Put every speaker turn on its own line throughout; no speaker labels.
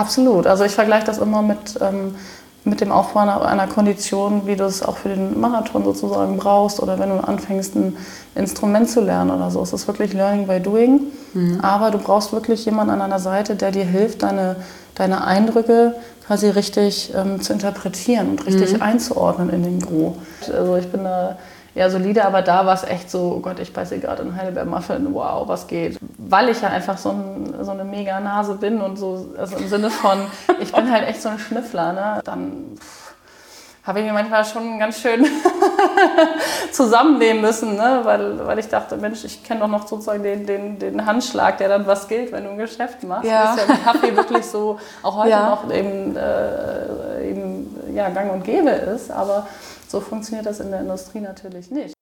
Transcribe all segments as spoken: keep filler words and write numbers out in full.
Absolut. Also ich vergleiche das immer mit, ähm, mit dem Aufbau einer, einer Kondition, wie du es auch für den Marathon sozusagen brauchst oder wenn du anfängst, ein Instrument zu lernen oder so. Es ist wirklich Learning by Doing, mhm. aber du brauchst wirklich jemanden an deiner Seite, der dir hilft, deine, deine Eindrücke quasi richtig ähm, zu interpretieren und richtig mhm. einzuordnen in den Gros. Also ich bin da eher solide, aber da war es echt so, oh Gott, ich beiße gerade in Heidelbeer-Muffin, wow, was geht. Weil ich ja einfach so, ein, so eine mega Nase bin und so, also im Sinne von, ich bin halt echt so ein Schnüffler, ne? Dann habe ich mir manchmal schon ganz schön zusammennehmen müssen, ne? weil, weil ich dachte, Mensch, ich kenne doch noch sozusagen den, den, den Handschlag, der dann was gilt, wenn du ein Geschäft machst. Ja. Das ist ja im Kaffee wirklich so, auch heute ja. noch eben, äh, eben ja, gang und gäbe ist, aber so funktioniert das in der Industrie natürlich nicht.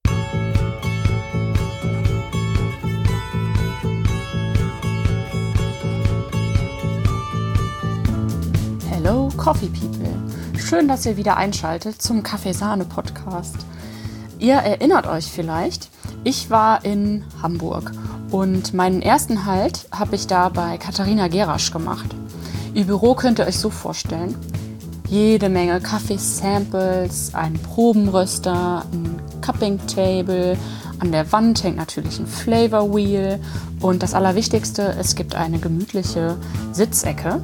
Hello Coffee People! Schön, dass ihr wieder einschaltet zum Kaffeesahne-Podcast. Ihr erinnert euch vielleicht, ich war in Hamburg und meinen ersten Halt habe ich da bei Katharina Gerasch gemacht. Ihr Büro könnt ihr euch so vorstellen. Jede Menge Kaffeesamples, ein Probenröster, ein Cupping-Table, an der Wand hängt natürlich ein Flavor Wheel und das Allerwichtigste, es gibt eine gemütliche Sitzecke.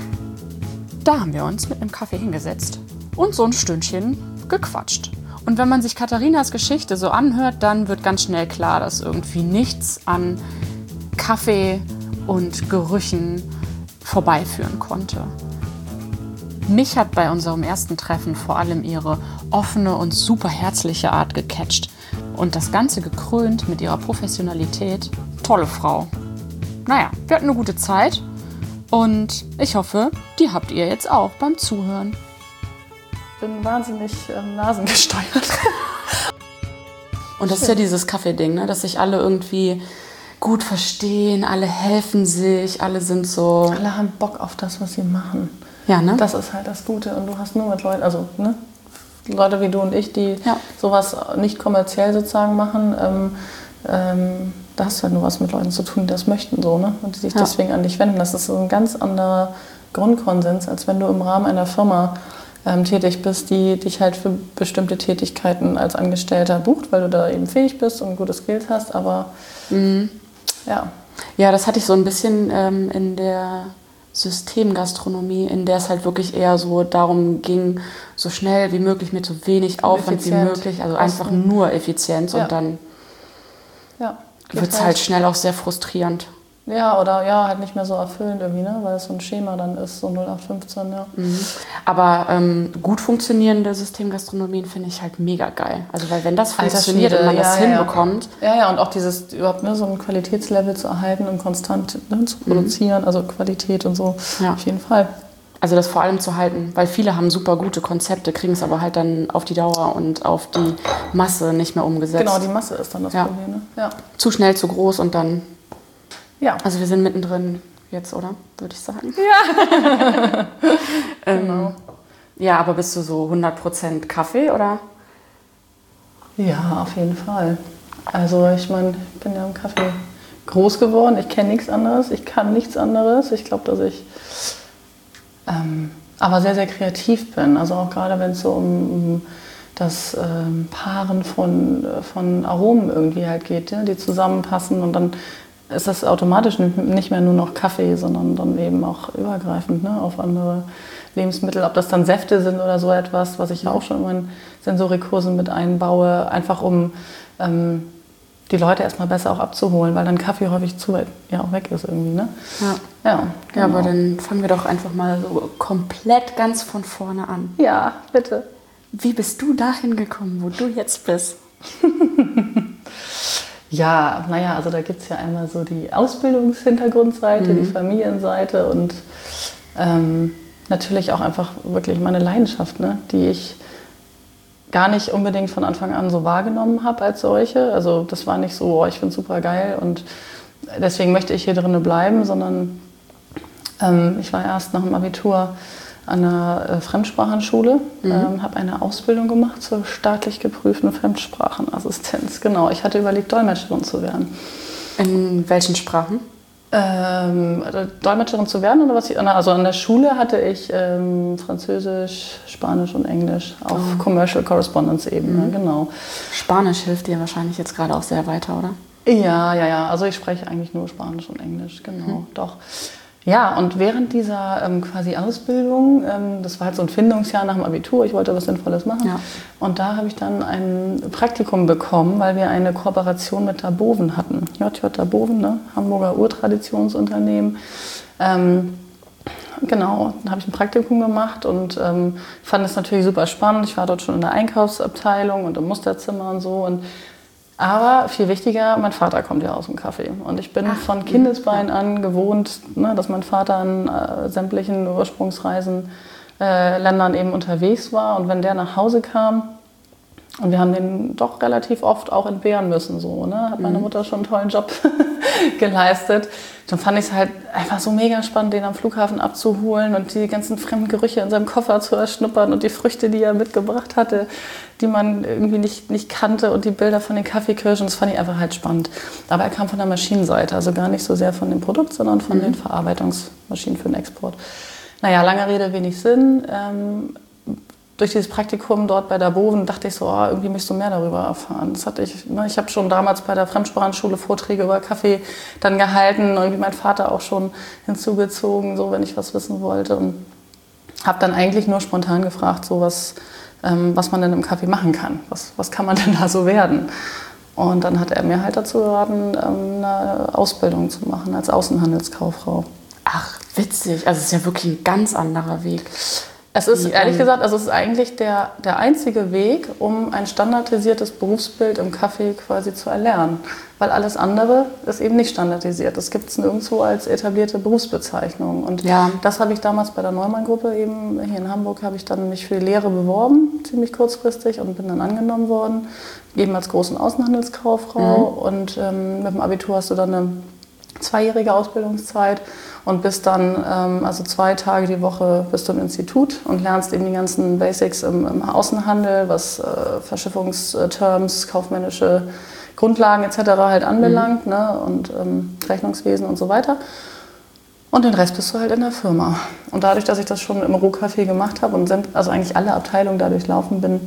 Da haben wir uns mit einem Kaffee hingesetzt und so ein Stündchen gequatscht. Und wenn man sich Katharinas Geschichte so anhört, dann wird ganz schnell klar, dass irgendwie nichts an Kaffee und Gerüchen vorbeiführen konnte. Mich hat bei unserem ersten Treffen vor allem ihre offene und super herzliche Art gecatcht. Und das Ganze gekrönt mit ihrer Professionalität. Tolle Frau. Naja, wir hatten eine gute Zeit. Und ich hoffe, die habt ihr jetzt auch beim Zuhören.
Ich bin wahnsinnig ähm, nasengesteuert.
Und das ist ja dieses Kaffee-Ding, ne? Dass sich alle irgendwie gut verstehen, alle helfen sich, alle sind so...
Alle haben Bock auf das, was sie machen.
Ja, ne?
Das ist halt das Gute. Und du hast nur mit Leuten, also ne? Leute wie du und ich, die ja. sowas nicht kommerziell sozusagen machen, ähm, ähm, da hast du halt nur was mit Leuten zu tun, die das möchten so, ne? Und die sich ja. deswegen an dich wenden. Das ist so ein ganz anderer Grundkonsens, als wenn du im Rahmen einer Firma ähm, tätig bist, die dich halt für bestimmte Tätigkeiten als Angestellter bucht, weil du da eben fähig bist und gute Skills hast, aber mhm. ja.
Ja, das hatte ich so ein bisschen ähm, in der Systemgastronomie, in der es halt wirklich eher so darum ging, so schnell wie möglich mit so wenig Aufwand wie möglich, also einfach nur Effizienz ja. und dann
ja.
wird es halt schnell auch sehr frustrierend.
Ja, oder ja, halt nicht mehr so erfüllend irgendwie, ne? Weil es so ein Schema dann ist, so null acht fünfzehn, ja.
Mhm. Aber ähm, gut funktionierende Systemgastronomien finde ich halt mega geil. Also weil wenn das funktioniert und man ja, das ja, hinbekommt.
Ja. ja, ja, und auch dieses überhaupt ne, so ein Qualitätslevel zu erhalten und konstant ne, zu produzieren, mhm. also Qualität und so, ja. auf jeden Fall.
Also das vor allem zu halten, weil viele haben super gute Konzepte, kriegen es aber halt dann auf die Dauer und auf die Masse nicht mehr umgesetzt.
Genau, die Masse ist dann das ja. Problem. Ne? Ja.
Zu schnell, zu groß und dann...
Ja.
Also wir sind mittendrin jetzt, oder? Würde ich sagen.
Ja.
ähm,
genau.
Ja, aber bist du so hundert Prozent Kaffee, oder?
Ja, auf jeden Fall. Also ich meine, ich bin ja im Kaffee groß geworden. Ich kenne nichts anderes. Ich kann nichts anderes. Ich glaube, dass ich ähm, aber sehr, sehr kreativ bin. Also auch gerade, wenn es so um, um das ähm, Paaren von, von Aromen irgendwie halt geht, ja, die zusammenpassen und dann ist das automatisch nicht mehr nur noch Kaffee, sondern dann eben auch übergreifend ne, auf andere Lebensmittel. Ob das dann Säfte sind oder so etwas, was ich ja auch schon in meinen Sensorikkursen mit einbaue, einfach um ähm, die Leute erstmal besser auch abzuholen, weil dann Kaffee häufig zu weit ja, auch weg ist irgendwie. Ne?
Ja.
Ja, genau.
Ja, aber dann fangen wir doch einfach mal so komplett ganz von vorne an.
Ja, bitte.
Wie bist du dahin gekommen, wo du jetzt bist?
Ja, naja, also da gibt es ja einmal so die Ausbildungshintergrundseite, mhm. die Familienseite und ähm, natürlich auch einfach wirklich meine Leidenschaft, ne, die ich gar nicht unbedingt von Anfang an so wahrgenommen habe als solche. Also das war nicht so, oh, ich finde es super geil und deswegen möchte ich hier drinnen bleiben, sondern ähm, ich war erst nach dem Abitur an einer äh, Fremdsprachenschule, mhm. ähm, habe eine Ausbildung gemacht zur staatlich geprüften Fremdsprachenassistenz. Genau, ich hatte überlegt, Dolmetscherin zu werden.
In welchen Sprachen?
Ähm, Dolmetscherin zu werden oder was? Ich, also an der Schule hatte ich ähm, Französisch, Spanisch und Englisch auf oh. Commercial Correspondence Ebene, mhm. genau.
Spanisch hilft dir wahrscheinlich jetzt gerade auch sehr weiter, oder?
Ja, ja, ja. Also ich spreche eigentlich nur Spanisch und Englisch, genau, mhm. doch. Ja, und während dieser ähm, quasi Ausbildung, ähm, das war halt so ein Findungsjahr nach dem Abitur, ich wollte was Sinnvolles machen. Ja. Und da habe ich dann ein Praktikum bekommen, weil wir eine Kooperation mit Daboven hatten. J J Daboven, ne? Hamburger Urtradtionsunternehmen. Ähm, genau, da habe ich ein Praktikum gemacht und ähm, fand es natürlich super spannend. Ich war dort schon in der Einkaufsabteilung und im Musterzimmer und so. Und aber viel wichtiger, mein Vater kommt ja aus dem Kaffee. Und ich bin Ach, von Kindesbein an gewohnt, ne, dass mein Vater an äh, sämtlichen Ursprungsreisen, äh, Ländern eben unterwegs war. Und wenn der nach Hause kam, und wir haben den doch relativ oft auch entbehren müssen, so, ne, hat meine Mutter schon einen tollen Job geleistet. Dann fand ich es halt einfach so mega spannend, den am Flughafen abzuholen und die ganzen fremden Gerüche in seinem Koffer zu erschnuppern und die Früchte, die er mitgebracht hatte, die man irgendwie nicht, nicht kannte und die Bilder von den Kaffeekirschen. Das fand ich einfach halt spannend. Aber er kam von der Maschinenseite, also gar nicht so sehr von dem Produkt, sondern von mhm. den Verarbeitungsmaschinen für den Export. Naja, lange Rede, wenig Sinn. Ähm, Durch dieses Praktikum dort bei Daboven dachte ich so, oh, irgendwie möchtest du mehr darüber erfahren. Das hatte ich, ne, ich habe schon damals bei der Fremdsprachenschule Vorträge über Kaffee dann gehalten und irgendwie mein Vater auch schon hinzugezogen, so wenn ich was wissen wollte. Und habe dann eigentlich nur spontan gefragt, so was, ähm, was man denn im Kaffee machen kann. Was, was kann man denn da so werden? Und dann hat er mir halt dazu geraten, ähm, eine Ausbildung zu machen als Außenhandelskauffrau.
Ach, witzig. Also es ist ja wirklich ein ganz anderer Weg.
Es ist, ehrlich gesagt, also es ist eigentlich der, der einzige Weg, um ein standardisiertes Berufsbild im Kaffee quasi zu erlernen. Weil alles andere ist eben nicht standardisiert. Das gibt es nirgendwo als etablierte Berufsbezeichnung. Und ja. das habe ich damals bei der Neumann-Gruppe eben hier in Hamburg, habe ich dann mich für die Lehre beworben, ziemlich kurzfristig, und bin dann angenommen worden, eben als großen Außenhandelskauffrau. Mhm. Und ähm, mit dem Abitur hast du dann eine zweijährige Ausbildungszeit und bist dann, ähm, also zwei Tage die Woche bist du im Institut und lernst eben die ganzen Basics im, im Außenhandel, was äh, Verschiffungsterms, kaufmännische Grundlagen et cetera halt anbelangt, mhm. ne, und ähm, Rechnungswesen und so weiter. Und den Rest bist du halt in der Firma. Und dadurch, dass ich das schon im Rohkaffee gemacht habe und also eigentlich alle Abteilungen dadurch laufen bin,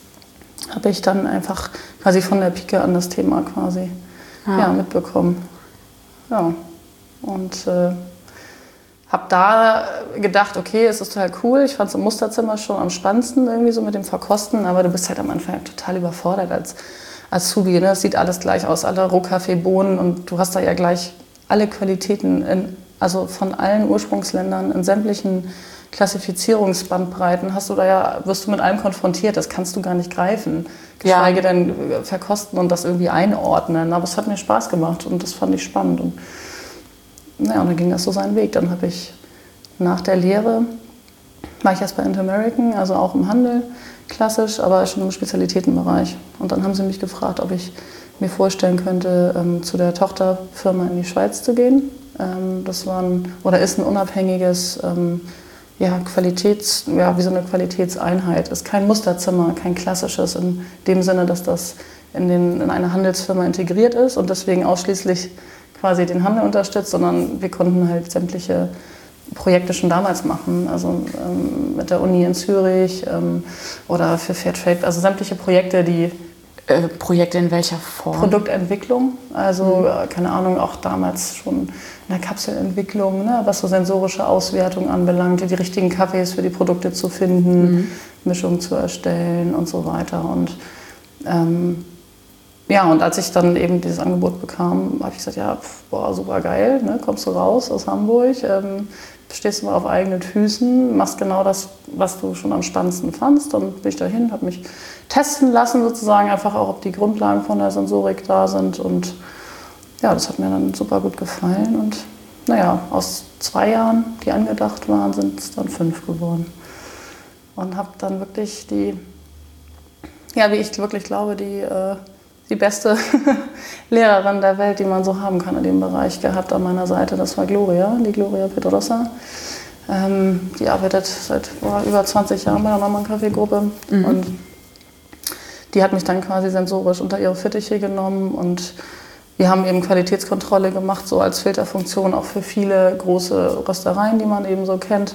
habe ich dann einfach quasi von der Pike an das Thema quasi ja. Ja, mitbekommen. Ja, und äh, habe da gedacht, okay, es ist total cool. Ich fand es im Musterzimmer schon am spannendsten irgendwie so mit dem Verkosten, aber du bist halt am Anfang total überfordert als Azubi. Ne? Es sieht alles gleich aus, alle Rohkaffeebohnen, und du hast da ja gleich alle Qualitäten, in, also von allen Ursprungsländern in sämtlichen Klassifizierungsbandbreiten hast du da ja, wirst du mit allem konfrontiert. Das kannst du gar nicht greifen, geschweige ja. denn verkosten und das irgendwie einordnen. Aber es hat mir Spaß gemacht und das fand ich spannend. Und naja, und dann ging das so seinen Weg. Dann habe ich nach der Lehre, war ich erst bei Interamerican, also auch im Handel, klassisch, aber schon im Spezialitätenbereich. Und dann haben sie mich gefragt, ob ich mir vorstellen könnte, ähm, zu der Tochterfirma in die Schweiz zu gehen. Ähm, das war ein, oder ist ein unabhängiges, ähm, ja, Qualitäts, ja, wie so eine Qualitätseinheit. Ist kein Musterzimmer, kein klassisches, in dem Sinne, dass das in, den, in eine Handelsfirma integriert ist und deswegen ausschließlich quasi den Handel unterstützt, sondern wir konnten halt sämtliche Projekte schon damals machen, also ähm, mit der Uni in Zürich ähm, oder für Fairtrade, also sämtliche Projekte, die
äh, Projekte in welcher Form?
Produktentwicklung, also mhm. äh, keine Ahnung, auch damals schon in der Kapselentwicklung, ne, was so sensorische Auswertung anbelangt, die richtigen Kaffees für die Produkte zu finden, mhm. Mischungen zu erstellen und so weiter. Und ähm, ja, und als ich dann eben dieses Angebot bekam, habe ich gesagt, ja, pf, boah, super geil, ne, kommst du raus aus Hamburg, ähm, stehst du mal auf eigenen Füßen, machst genau das, was du schon am spannendsten fandst. Dann bin ich dahin, habe mich testen lassen sozusagen, einfach auch, ob die Grundlagen von der Sensorik da sind. Und ja, das hat mir dann super gut gefallen. Und naja, aus zwei Jahren, die angedacht waren, sind es dann fünf geworden. Und habe dann wirklich die, ja, wie ich wirklich glaube, die... Äh, die beste Lehrerin der Welt, die man so haben kann in dem Bereich gehabt an meiner Seite. Das war Gloria, die Gloria Pedrosa. Ähm, die arbeitet seit boah, über zwanzig Jahren bei der Neumann-Kaffee-Gruppe. Mhm. Und die hat mich dann quasi sensorisch unter ihre Fittiche genommen und wir haben eben Qualitätskontrolle gemacht, so als Filterfunktion auch für viele große Röstereien, die man eben so kennt.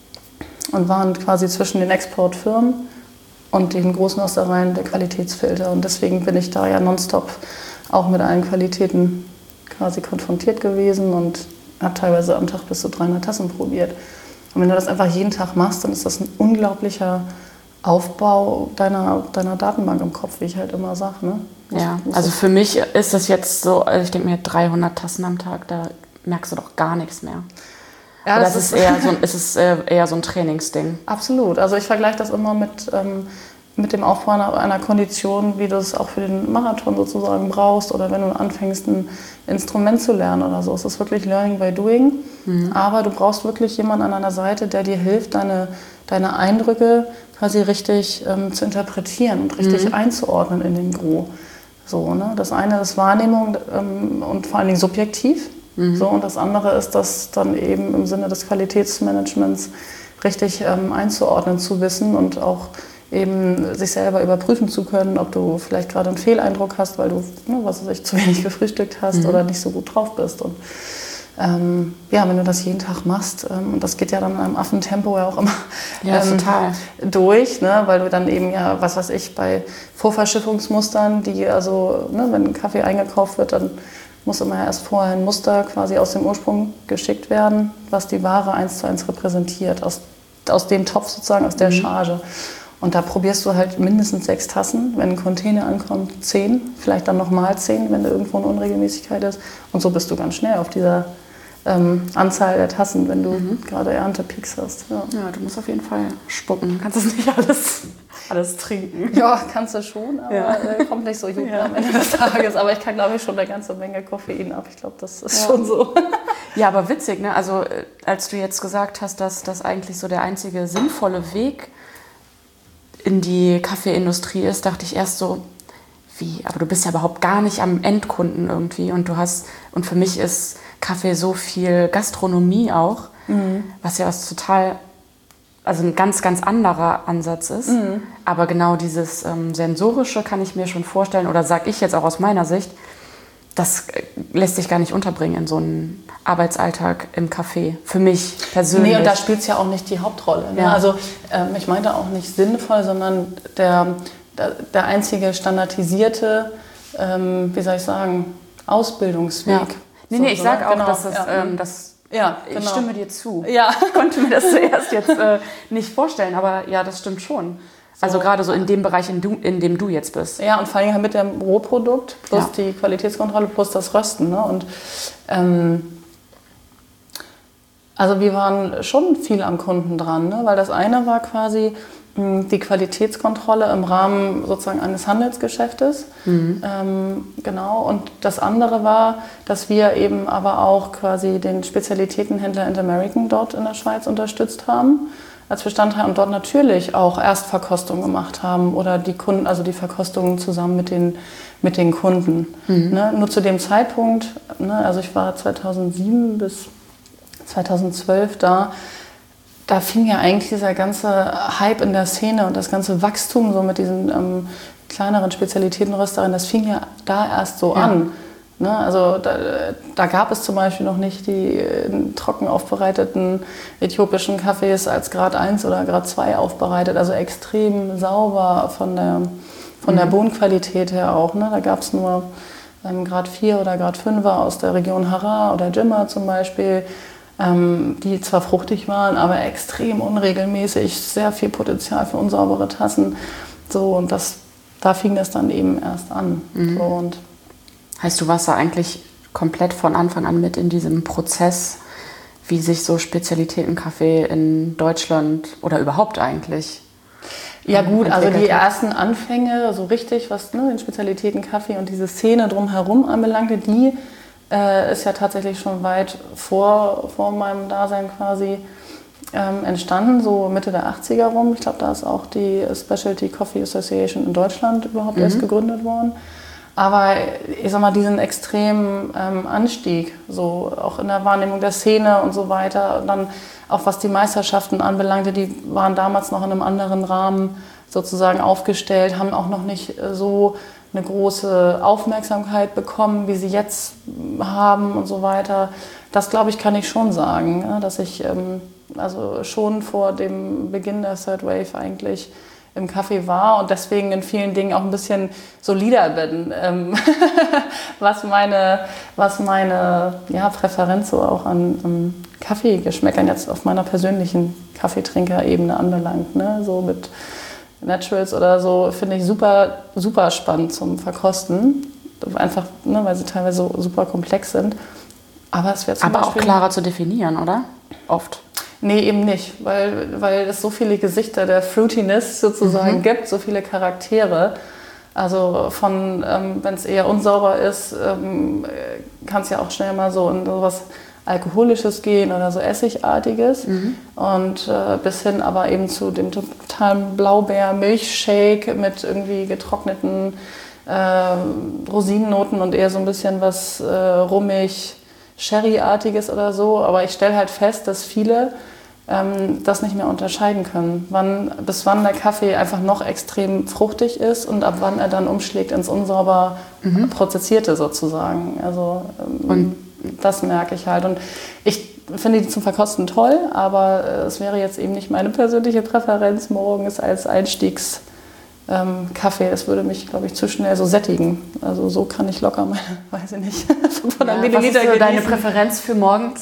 Und waren quasi zwischen den Exportfirmen und den großen Röstereien der Qualitätsfilter. Und deswegen bin ich da ja nonstop auch mit allen Qualitäten quasi konfrontiert gewesen und habe teilweise am Tag bis zu dreihundert Tassen probiert. Und wenn du das einfach jeden Tag machst, dann ist das ein unglaublicher Aufbau deiner, deiner Datenbank im Kopf, wie ich halt immer sage. Ne?
Ja, also für mich ist das jetzt so, also ich denke mir dreihundert Tassen am Tag, da merkst du doch gar nichts mehr. Ja, das, das ist, eher so, ist es eher so ein Trainingsding.
Absolut. Also ich vergleiche das immer mit, ähm, mit dem Aufbau einer, einer Kondition, wie du es auch für den Marathon sozusagen brauchst oder wenn du anfängst, ein Instrument zu lernen oder so. Es ist wirklich Learning by Doing. Mhm. Aber du brauchst wirklich jemanden an deiner Seite, der dir hilft, deine, deine Eindrücke quasi richtig ähm, zu interpretieren und richtig mhm. einzuordnen in den Gros. So, ne? Das eine ist Wahrnehmung ähm, und vor allen Dingen subjektiv. Mhm. So, und das andere ist, das dann eben im Sinne des Qualitätsmanagements richtig ähm, einzuordnen zu wissen und auch eben sich selber überprüfen zu können, ob du vielleicht gerade einen Fehleindruck hast, weil du, ne, was weiß ich, zu wenig gefrühstückt hast mhm. oder nicht so gut drauf bist. Und ähm, ja, wenn du das jeden Tag machst, ähm, und das geht ja dann in einem Affentempo ja auch immer
ja,
ähm,
total.
durch, ne, weil du dann eben ja, was weiß ich, bei Vorverschiffungsmustern, die also, ne, wenn ein Kaffee eingekauft wird, dann muss immer erst vorher ein Muster quasi aus dem Ursprung geschickt werden, was die Ware eins zu eins repräsentiert, aus, aus dem Topf sozusagen, aus der mhm. Charge. Und da probierst du halt mindestens sechs Tassen. Wenn ein Container ankommt, zehn, vielleicht dann nochmal zehn, wenn da irgendwo eine Unregelmäßigkeit ist. Und so bist du ganz schnell auf dieser ähm, Anzahl der Tassen, wenn du mhm. gerade Erntepeaks hast. Ja.
ja, du musst auf jeden Fall spucken. Kannst das nicht alles, alles trinken.
Ja, kannst du schon, aber ja. äh, kommt nicht so gut ja. am Ende des Tages. Aber ich kann, glaube ich, schon eine ganze Menge Koffein ab. Ich glaube, das ist ja. schon so.
Ja, aber witzig, ne? Also als du jetzt gesagt hast, dass das eigentlich so der einzige sinnvolle Weg in die Kaffeeindustrie ist, dachte ich erst so, wie, aber du bist ja überhaupt gar nicht am Endkunden irgendwie und du hast, und für mich ist Kaffee so viel Gastronomie auch, mhm. was ja was total, also ein ganz, ganz anderer Ansatz ist, mhm. aber genau dieses ähm, Sensorische kann ich mir schon vorstellen, oder sage ich jetzt auch aus meiner Sicht, das lässt sich gar nicht unterbringen in so einen Arbeitsalltag im Café, für mich persönlich.
Nee, und da spielt es ja auch nicht die Hauptrolle. Ne? Ja. Also ähm, ich meinte auch nicht sinnvoll, sondern der, der, der einzige standardisierte, ähm, wie soll ich sagen, Ausbildungsweg.
Ja. Nee, nee, ich sage auch, genau. dass es... Ja. Ähm, das
Ja, genau.
Ich stimme dir zu.
Ja.
Ich konnte mir das zuerst jetzt äh, nicht vorstellen, aber ja, das stimmt schon. So. Also gerade so in dem Bereich, in, du, in dem du jetzt bist.
Ja, und vor allem mit dem Rohprodukt plus ja. die Qualitätskontrolle plus das Rösten. Ne? Und ähm, also wir waren schon viel am Kunden dran, ne? Weil das eine war quasi mh, die Qualitätskontrolle im Rahmen sozusagen eines Handelsgeschäftes. Mhm. Ähm, genau. Und das andere war, dass wir eben aber auch quasi den Spezialitätenhändler Interamerican dort in der Schweiz unterstützt haben als Bestandteil und dort natürlich auch Erstverkostung gemacht haben oder die Kunden, also die Verkostungen zusammen mit den, mit den Kunden. Mhm. Ne? Nur zu dem Zeitpunkt, ne, also ich war zweitausendsieben bis zweitausendzwölf da, da fing ja eigentlich dieser ganze Hype in der Szene und das ganze Wachstum so mit diesen ähm, kleineren Spezialitätenröstereien, das fing ja da erst so ja. an. Ne, also da, da gab es zum Beispiel noch nicht die äh, trocken aufbereiteten äthiopischen Kaffees als Grad eins oder Grad zwei aufbereitet, also extrem sauber von der, von mhm. der Bohnenqualität her auch. Ne? Da gab es nur ähm, Grad vier oder Grad fünfer aus der Region Harar oder Jimma zum Beispiel, ähm, die zwar fruchtig waren, aber extrem unregelmäßig, sehr viel Potenzial für unsaubere Tassen. So, und das, da fing das dann eben erst an. Mhm. So, und
heißt, du warst da eigentlich komplett von Anfang an mit in diesem Prozess, wie sich so Spezialitätenkaffee in Deutschland oder überhaupt eigentlich
Ja gut, also die ersten Anfänge, so richtig, was ne, den Spezialitätenkaffee und diese Szene drumherum anbelangte, die äh, ist ja tatsächlich schon weit vor, vor meinem Dasein quasi ähm, entstanden, so Mitte der achtziger rum. Ich glaube, da ist auch die Specialty Coffee Association in Deutschland überhaupt mhm. erst gegründet worden. Aber ich sag mal, diesen extremen ähm, Anstieg, so auch in der Wahrnehmung der Szene und so weiter, und dann auch was die Meisterschaften anbelangte, die waren damals noch in einem anderen Rahmen sozusagen aufgestellt, haben auch noch nicht so eine große Aufmerksamkeit bekommen, wie sie jetzt haben und so weiter. Das, glaube ich, kann ich schon sagen, ja, dass ich ähm, also schon vor dem Beginn der Third Wave eigentlich im Kaffee war und deswegen in vielen Dingen auch ein bisschen solider bin, ähm, was meine, was meine ja, Präferenz so auch an um Kaffeegeschmäckern jetzt auf meiner persönlichen Kaffeetrinkerebene anbelangt. Ne? So mit Naturals oder so finde ich super, super spannend zum Verkosten. Einfach, ne, weil sie teilweise so super komplex sind. Aber es wäre zum
Aber
Beispiel
auch klarer zu definieren, oder? Oft.
Nee, eben nicht, weil, weil es so viele Gesichter der Fruitiness sozusagen mhm. gibt, so viele Charaktere. Also von, ähm, wenn es eher unsauber ist, ähm, kann es ja auch schnell mal so in sowas Alkoholisches gehen oder so Essigartiges. Mhm. Und äh, bis hin aber eben zu dem totalen Blaubeer-Milchshake mit irgendwie getrockneten äh, Rosinennoten und eher so ein bisschen was äh, rummig, Sherry-artiges oder so. Aber ich stelle halt fest, dass viele ähm, das nicht mehr unterscheiden können. Wann, bis wann der Kaffee einfach noch extrem fruchtig ist und ab wann er dann umschlägt ins unsauber mhm. Prozessierte sozusagen. Also ähm, und das merke ich halt. Und ich finde die zum Verkosten toll, aber äh, es wäre jetzt eben nicht meine persönliche Präferenz morgens als Einstiegs Ähm, Kaffee, das würde mich, glaube ich, zu schnell so sättigen. Also so kann ich locker meine, weiß ich nicht, fünfhundert
ja,
Milliliter
was ist so deine
genießen.
Präferenz für morgens?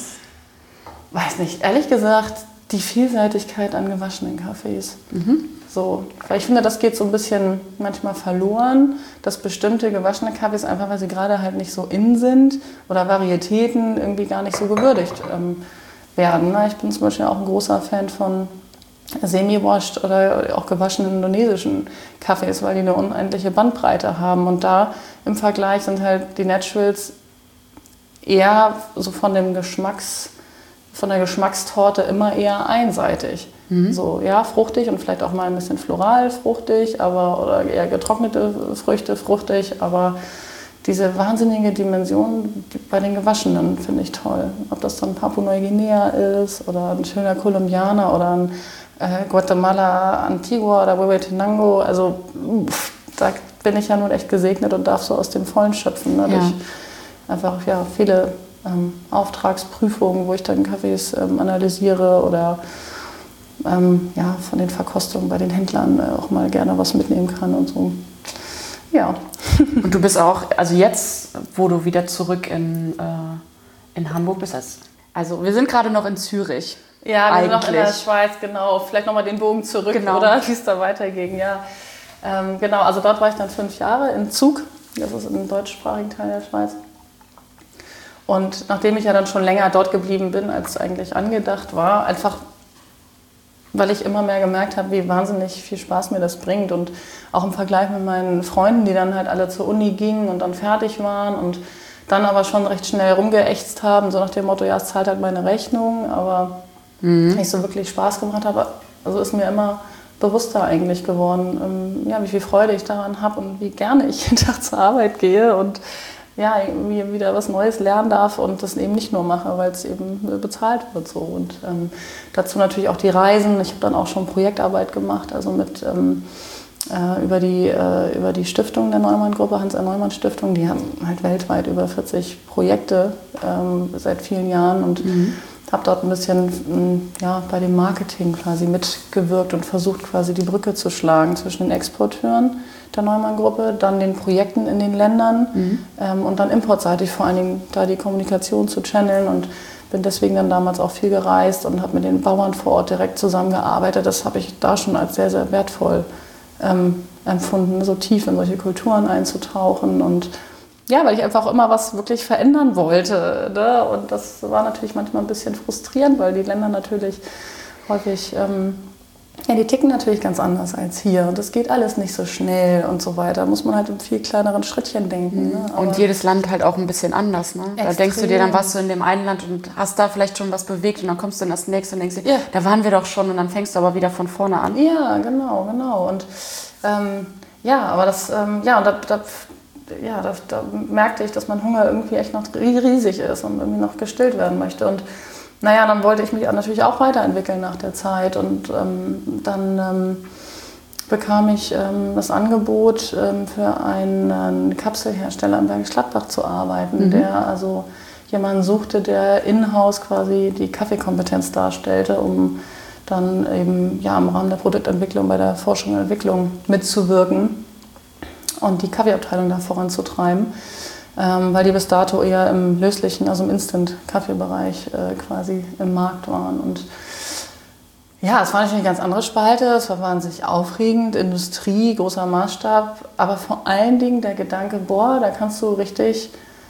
Weiß nicht, ehrlich gesagt, die Vielseitigkeit an gewaschenen Kaffees. Mhm. So, weil ich finde, das geht so ein bisschen manchmal verloren, dass bestimmte gewaschene Kaffees, einfach weil sie gerade halt nicht so in sind oder Varietäten irgendwie gar nicht so gewürdigt ähm, werden. Ich bin zum Beispiel auch ein großer Fan von semi-washed oder auch gewaschenen indonesischen Kaffees, weil die eine unendliche Bandbreite haben. Und da im Vergleich sind halt die Naturals eher so von dem Geschmacks, von der Geschmackstorte immer eher einseitig. Mhm. So, ja, fruchtig und vielleicht auch mal ein bisschen floral fruchtig, aber oder eher getrocknete Früchte fruchtig, aber diese wahnsinnige Dimension bei den Gewaschenen finde ich toll. Ob das dann Papua-Neuguinea ist oder ein schöner Kolumbianer oder ein äh, Guatemala, Antigua oder Huehuetenango, also pff, da bin ich ja nun echt gesegnet und darf so aus dem Vollen schöpfen. Ne? Ja. Durch einfach ja, viele ähm, Auftragsprüfungen, wo ich dann Kaffees ähm, analysiere oder ähm, ja, von den Verkostungen bei den Händlern äh, auch mal gerne was mitnehmen kann und so. Ja.
Und du bist auch, also jetzt, wo du wieder zurück in, äh, in Hamburg bist, also wir sind gerade noch in Zürich.
Ja, wir eigentlich. sind noch in der Schweiz, genau. Vielleicht nochmal den Bogen zurück, genau. Oder wie es da weiterging, ja. Ähm, genau, also dort war ich dann fünf Jahre in Zug, das ist im deutschsprachigen Teil der Schweiz. Und nachdem ich ja dann schon länger dort geblieben bin, als eigentlich angedacht war, einfach weil ich immer mehr gemerkt habe, wie wahnsinnig viel Spaß mir das bringt. Und auch im Vergleich mit meinen Freunden, die dann halt alle zur Uni gingen und dann fertig waren und dann aber schon recht schnell rumgeächtzt haben, so nach dem Motto, ja, es zahlt halt meine Rechnung, aber mhm. nicht so wirklich Spaß gemacht habe. Also ist mir immer bewusster eigentlich geworden, ähm, ja, wie viel Freude ich daran habe und wie gerne ich jeden Tag zur Arbeit gehe und ja, irgendwie wieder was Neues lernen darf und das eben nicht nur mache, weil es eben bezahlt wird. So. Und ähm, dazu natürlich auch die Reisen. Ich habe dann auch schon Projektarbeit gemacht, also mit ähm, äh, über, die, äh, über die Stiftung der Neumann-Gruppe, Hans-R-Neumann-Stiftung. Die haben halt weltweit über vierzig Projekte ähm, seit vielen Jahren und mhm. habe dort ein bisschen ja, bei dem Marketing quasi mitgewirkt und versucht quasi die Brücke zu schlagen zwischen den Exporteuren der Neumann-Gruppe, dann den Projekten in den Ländern mhm. ähm, und dann importseitig vor allen Dingen da die Kommunikation zu channeln und bin deswegen dann damals auch viel gereist und habe mit den Bauern vor Ort direkt zusammengearbeitet. Das habe ich da schon als sehr, sehr wertvoll ähm, empfunden, so tief in solche Kulturen einzutauchen und ja, weil ich einfach immer was wirklich verändern wollte. Ne? Und das war natürlich manchmal ein bisschen frustrierend, weil die Länder natürlich häufig, ähm, ja, die ticken natürlich ganz anders als hier. Und das geht alles nicht so schnell und so weiter. Da muss man halt in viel kleineren Schrittchen denken. Ne?
Und jedes Land halt auch ein bisschen anders. Ne? Da denkst du dir, dann warst du in dem einen Land und hast da vielleicht schon was bewegt und dann kommst du in das nächste und denkst dir, ja. da waren wir doch schon und dann fängst du aber wieder von vorne an.
Ja, genau, genau. Und ähm, ja, aber das, ähm, ja, und da, da Ja, da, da merkte ich, dass mein Hunger irgendwie echt noch riesig ist und irgendwie noch gestillt werden möchte. Und naja, dann wollte ich mich natürlich auch weiterentwickeln nach der Zeit. Und ähm, dann ähm, bekam ich ähm, das Angebot, ähm, für einen Kapselhersteller in Bergisch Gladbach zu arbeiten, mhm. der also jemanden suchte, der in-house quasi die Kaffeekompetenz darstellte, um dann eben ja, im Rahmen der Produktentwicklung bei der Forschung und Entwicklung mitzuwirken und die Kaffeeabteilung da voranzutreiben, ähm, weil die bis dato eher im löslichen, also im Instant-Kaffeebereich äh, quasi im Markt waren. Und ja, es war natürlich eine ganz andere Spalte, es war wahnsinnig aufregend, Industrie, großer Maßstab, aber vor allen Dingen der Gedanke, boah, da kannst du richtig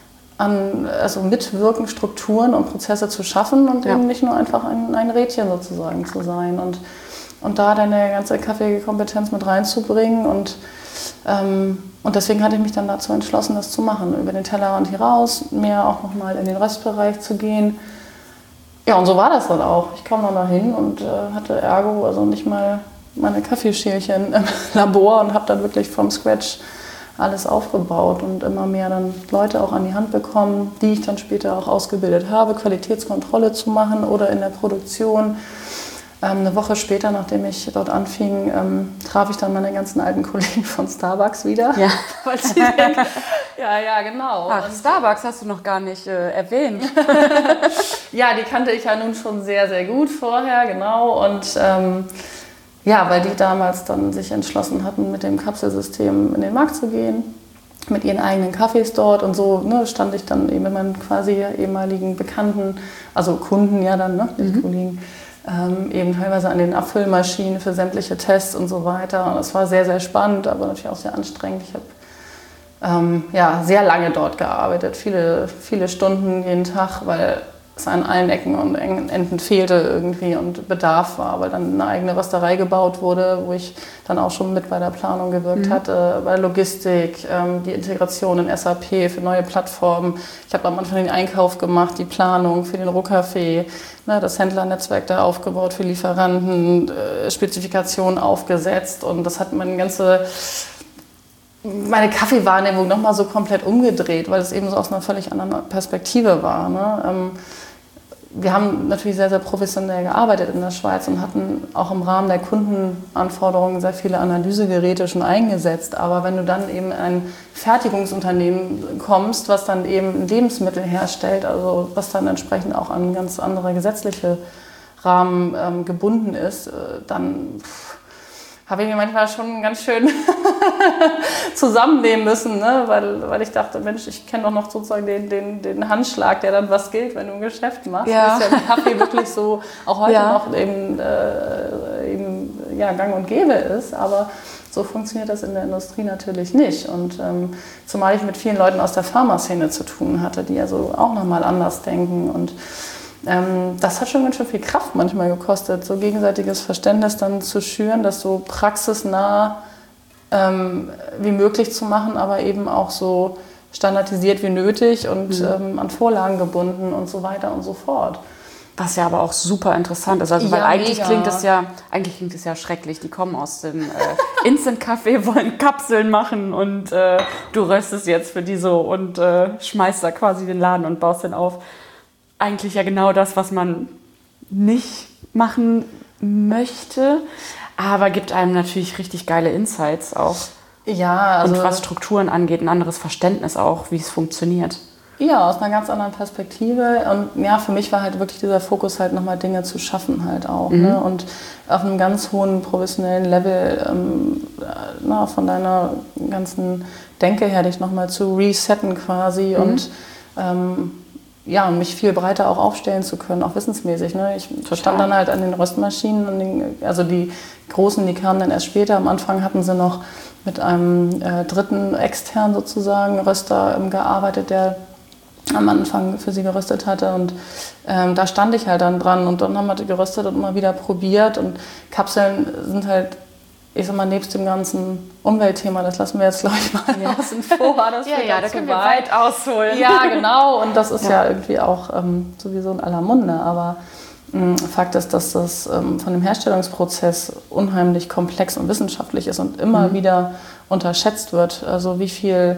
an, also mitwirken, Strukturen und Prozesse zu schaffen und ja. eben nicht nur einfach ein, ein Rädchen sozusagen zu sein und, und da deine ganze Kaffeekompetenz mit reinzubringen und, ähm, und deswegen hatte ich mich dann dazu entschlossen, das zu machen, über den Tellerrand hier raus, mehr auch nochmal in den Röstbereich zu gehen. Ja, und so war das dann auch. Ich kam dann da hin und äh, hatte ergo, also nicht mal meine Kaffeeschälchen im Labor und habe dann wirklich vom Scratch alles aufgebaut und immer mehr dann Leute auch an die Hand bekommen, die ich dann später auch ausgebildet habe, Qualitätskontrolle zu machen oder in der Produktion. Ähm, eine Woche später, nachdem ich dort anfing, ähm, traf ich dann meine ganzen alten Kollegen von Starbucks wieder.
Ja,
weil sie denken, ja, ja, genau.
Ach, und Starbucks hast du noch gar nicht äh, erwähnt.
Ja, die kannte ich ja nun schon sehr, sehr gut vorher, genau. Und ähm, ja, weil die damals dann sich entschlossen hatten, mit dem Kapselsystem in den Markt zu gehen, mit ihren eigenen Kaffees dort und so, ne, stand ich dann eben mit meinen quasi ehemaligen Bekannten, also Kunden ja dann, ne, nicht mhm. Kollegen, ähm, eben teilweise an den Abfüllmaschinen für sämtliche Tests und so weiter. Und das war sehr, sehr spannend, aber natürlich auch sehr anstrengend. Ich habe ähm, ja, sehr lange dort gearbeitet, viele, viele Stunden jeden Tag, weil es an allen Ecken und Enden fehlte irgendwie und Bedarf war, weil dann eine eigene Rösterei gebaut wurde, wo ich dann auch schon mit bei der Planung gewirkt mhm. hatte, bei Logistik, ähm, die Integration in S A P für neue Plattformen. Ich habe am Anfang den Einkauf gemacht, die Planung für den Rohkaffee, ne, das Händlernetzwerk da aufgebaut für Lieferanten, äh, Spezifikationen aufgesetzt und das hat meine ganze meine Kaffeewahrnehmung nochmal so komplett umgedreht, weil es eben so aus einer völlig anderen Perspektive war. Ne? Ähm, wir haben natürlich sehr, sehr professionell gearbeitet in der Schweiz und hatten auch im Rahmen der Kundenanforderungen sehr viele Analysegeräte schon eingesetzt. Aber wenn du dann eben in ein Fertigungsunternehmen kommst, was dann eben Lebensmittel herstellt, also was dann entsprechend auch an ganz andere gesetzliche Rahmen ähm, gebunden ist, äh, dann pff, habe ich mir manchmal schon ganz schön zusammennehmen müssen, ne? weil, weil ich dachte, Mensch, ich kenne doch noch sozusagen den, den, den Handschlag, der dann was gilt, wenn du ein Geschäft machst. Ja. Das ist ja im Kaffee wirklich so, auch heute ja. noch eben, äh, eben ja, gang und gäbe ist, aber so funktioniert das in der Industrie natürlich nicht. Und ähm, zumal ich mit vielen Leuten aus der Pharmaszene zu tun hatte, die also auch nochmal anders denken und Ähm, das hat schon ganz schön viel Kraft manchmal gekostet, so gegenseitiges Verständnis dann zu schüren, das so praxisnah ähm, wie möglich zu machen, aber eben auch so standardisiert wie nötig und mhm. ähm, an Vorlagen gebunden und so weiter und so fort.
Was ja aber auch super interessant ist, also, weil ja, eigentlich mega. klingt es ja, eigentlich klingt es ja schrecklich. Die kommen aus dem äh, Instant-Kaffee, wollen Kapseln machen und äh, du röstest jetzt für die so und äh, schmeißt da quasi den Laden und baust den auf. Eigentlich ja genau das, was man nicht machen möchte, aber gibt einem natürlich richtig geile Insights auch.
Ja, also
und was Strukturen angeht, ein anderes Verständnis auch, wie es funktioniert.
Ja, aus einer ganz anderen Perspektive. Und ja, für mich war halt wirklich dieser Fokus halt nochmal Dinge zu schaffen halt auch. Mhm. Ne? Und auf einem ganz hohen professionellen Level ähm, na, von deiner ganzen Denke her dich nochmal zu resetten quasi mhm. und ähm, ja, und mich viel breiter auch aufstellen zu können, auch wissensmäßig. Ne? Ich Total. stand dann halt an den Röstmaschinen, an den, also die großen, die kamen dann erst später. Am Anfang hatten sie noch mit einem äh, dritten extern sozusagen Röster ähm, gearbeitet, der am Anfang für sie geröstet hatte. Und ähm, da stand ich halt dann dran und dann haben wir geröstet und immer wieder probiert. Und Kapseln sind halt, ich sag mal, nebst dem ganzen Umweltthema, das lassen wir jetzt, glaube ich, mal ja. außen vor. Das
ja, ja, da können wir weit ausholen.
Ja, genau. Und das ist ja, ja irgendwie auch ähm, sowieso in aller Munde. Aber ähm, Fakt ist, dass das ähm, von dem Herstellungsprozess unheimlich komplex und wissenschaftlich ist und immer mhm. wieder unterschätzt wird. Also wie viel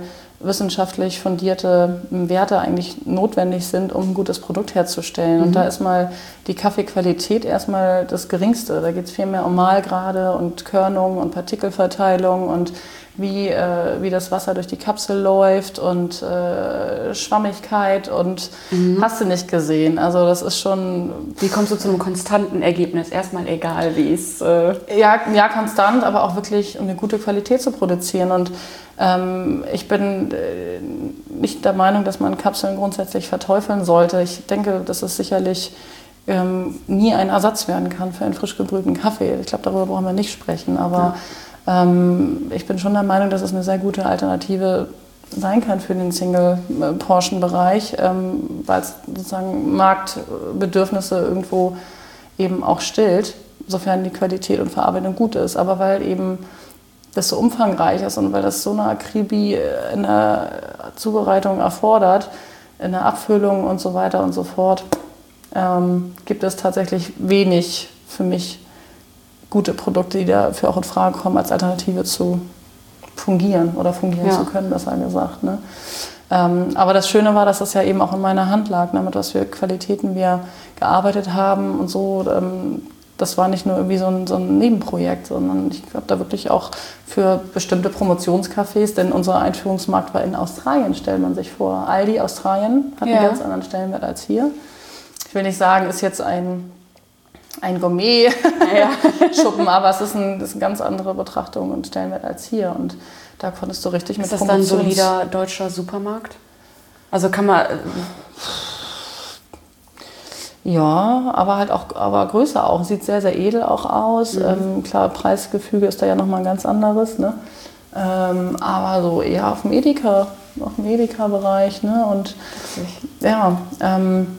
wissenschaftlich fundierte Werte eigentlich notwendig sind, um ein gutes Produkt herzustellen. Mhm. Und da ist mal die Kaffeequalität erstmal das Geringste. Da geht es viel mehr um Mahlgrade und Körnung und Partikelverteilung und wie, äh, wie das Wasser durch die Kapsel läuft und äh, Schwammigkeit und mhm. hast du nicht gesehen. Also das ist schon...
Wie kommst du zu einem konstanten Ergebnis? Erstmal egal, wie es... Äh
ja, ja, konstant, aber auch wirklich um eine gute Qualität zu produzieren. Und ähm, ich bin äh, nicht der Meinung, dass man Kapseln grundsätzlich verteufeln sollte. Ich denke, dass es sicherlich ähm, nie ein Ersatz werden kann für einen frisch gebrühten Kaffee. Ich glaube, darüber brauchen wir nicht sprechen, aber... Ja. Ich bin schon der Meinung, dass es eine sehr gute Alternative sein kann für den Single-Portion-Bereich, weil es sozusagen Marktbedürfnisse irgendwo eben auch stillt, sofern die Qualität und Verarbeitung gut ist. Aber weil eben das so umfangreich ist und weil das so eine Akribie in der Zubereitung erfordert, in der Abfüllung und so weiter und so fort, gibt es tatsächlich wenig für mich gute Produkte, die dafür auch in Frage kommen, als Alternative zu fungieren oder fungieren ja. zu können, besser gesagt. Ne? Ähm, aber das Schöne war, dass das ja eben auch in meiner Hand lag, ne, mit was für Qualitäten wir gearbeitet haben und so. Ähm, das war nicht nur irgendwie so ein, so ein Nebenprojekt, sondern ich habe da wirklich auch für bestimmte Promotionscafés, denn unser Einführungsmarkt war in Australien, stellt man sich vor. Aldi, Australien, hat ja. einen ganz anderen Stellenwert als hier. Ich will nicht sagen, ist jetzt ein... ein Gourmet-Schuppen, ja. aber es ist, ein, das ist eine ganz andere Betrachtung und Stellenwert als hier. Und da konntest du richtig mit
Promotions... Ist das dann ein solider deutscher Supermarkt? Also kann man...
Ja, aber halt auch aber größer auch. Sieht sehr, sehr edel auch aus. Mhm. Ähm, klar, Preisgefüge ist da ja nochmal ein ganz anderes. Ne? Ähm, aber so eher auf dem Edeka, auf dem Edeka-Bereich. Ne? Und ja, ähm,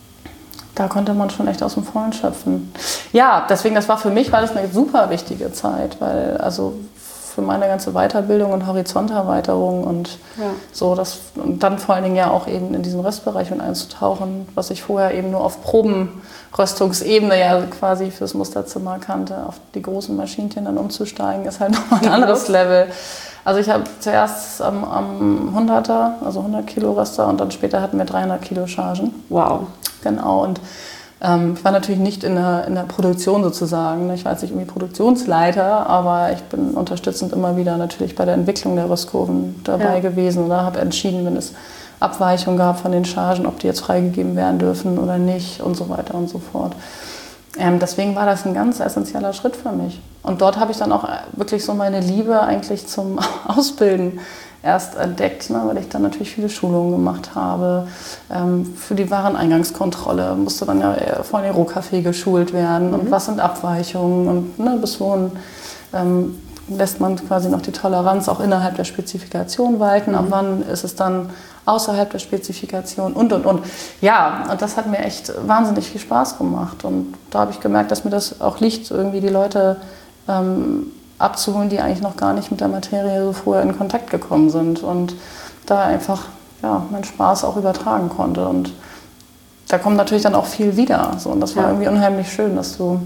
da konnte man schon echt aus dem Vollen schöpfen. Ja, deswegen, das war für mich, war das eine super wichtige Zeit, weil also für meine ganze Weiterbildung und Horizonterweiterung und ja. so, das, und dann vor allen Dingen ja auch eben in diesen Röstbereich mit einzutauchen, was ich vorher eben nur auf Probenröstungsebene ja quasi fürs Musterzimmer kannte, auf die großen Maschinchen dann umzusteigen, ist halt nochmal ein anderes Level. Also ich habe zuerst am, am hunderter, also hundert Kilo Röster und dann später hatten wir dreihundert Kilo Chargen.
Wow.
Genau, und ähm, ich war natürlich nicht in der, in der Produktion sozusagen. Ich war jetzt nicht irgendwie Produktionsleiter, aber ich bin unterstützend immer wieder natürlich bei der Entwicklung der Röstkurven dabei ja. gewesen oder habe entschieden, wenn es Abweichungen gab von den Chargen, ob die jetzt freigegeben werden dürfen oder nicht und so weiter und so fort. Ähm, deswegen war das ein ganz essentieller Schritt für mich. Und dort habe ich dann auch wirklich so meine Liebe eigentlich zum Ausbilden erst entdeckt, ne, weil ich dann natürlich viele Schulungen gemacht habe. Ähm, für die Wareneingangskontrolle musste dann ja vor den Rohkaffee geschult werden. Mhm. Und was sind Abweichungen und ne, bis wohin ähm, lässt man quasi noch die Toleranz auch innerhalb der Spezifikation walten. Mhm. Ab wann ist es dann außerhalb der Spezifikation und, und, und. Ja, und das hat mir echt wahnsinnig viel Spaß gemacht. Und da habe ich gemerkt, dass mir das auch liegt, irgendwie die Leute ähm, abzuholen, die eigentlich noch gar nicht mit der Materie so vorher in Kontakt gekommen sind. Und da einfach ja, meinen Spaß auch übertragen konnte. Und da kommt natürlich dann auch viel wieder. So, und das war ja. irgendwie unheimlich schön, dass du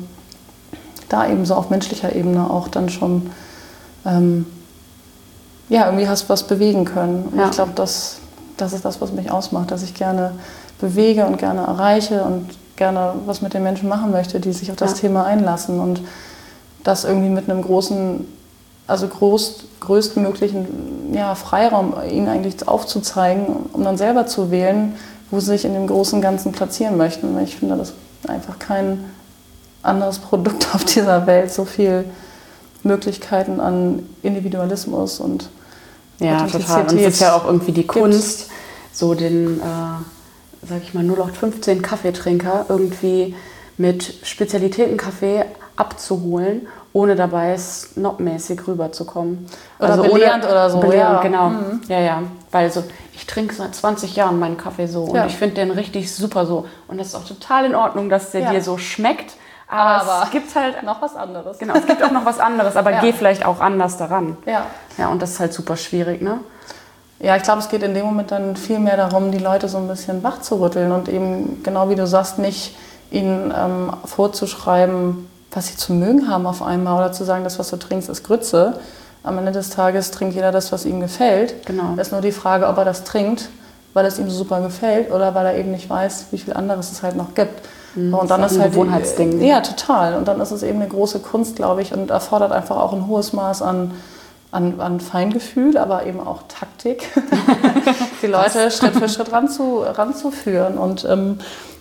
da eben so auf menschlicher Ebene auch dann schon ähm, ja, irgendwie hast was bewegen können. Und ja. ich glaube, das, das ist das, was mich ausmacht, dass ich gerne bewege und gerne erreiche und gerne was mit den Menschen machen möchte, die sich auf das ja. Thema einlassen. Und das irgendwie mit einem großen, also groß, größtmöglichen ja, Freiraum ihnen eigentlich aufzuzeigen, um dann selber zu wählen, wo sie sich in dem großen Ganzen platzieren möchten. Weil ich finde, dass einfach kein anderes Produkt auf dieser Welt so viel Möglichkeiten an Individualismus und
ja, total. Und es ist ja auch irgendwie die Kunst, gibt. so den, äh, sag ich mal, null acht fünfzehn Kaffeetrinker irgendwie mit Spezialitätenkaffee abzuholen, ohne dabei snobmäßig rüberzukommen.
Oder also belehrend oder so.
Belehrend, ja. Genau. Mhm. Ja, ja. Weil so, ich trinke seit zwanzig Jahren meinen Kaffee so und
ja.
ich finde den richtig super so. Und das ist auch total in Ordnung, dass der ja. dir so schmeckt.
Aber,
aber es gibt halt
noch was anderes.
Genau, es gibt auch noch was anderes, aber ja. geh vielleicht auch anders daran.
Ja.
Ja, und das ist halt super schwierig, ne?
Ja, ich glaube, es geht in dem Moment dann viel mehr darum, die Leute so ein bisschen wach zu rütteln und eben, genau wie du sagst, nicht ihnen ähm, vorzuschreiben, was sie zu mögen haben auf einmal oder zu sagen, das, was du trinkst, ist Grütze, am Ende des Tages trinkt jeder das, was ihm gefällt.
Genau.
Es ist nur die Frage, ob er das trinkt, weil es ihm so super gefällt oder weil er eben nicht weiß, wie viel anderes es halt noch gibt.
Mhm,
und dann
das ist
ist
ein
halt
Gewohnheitsding.
Die, ja, total. Und dann ist es eben eine große Kunst, glaube ich, und erfordert einfach auch ein hohes Maß an, an, an Feingefühl, aber eben auch Taktik, die Leute Schritt für Schritt ranzu, ranzuführen und ähm,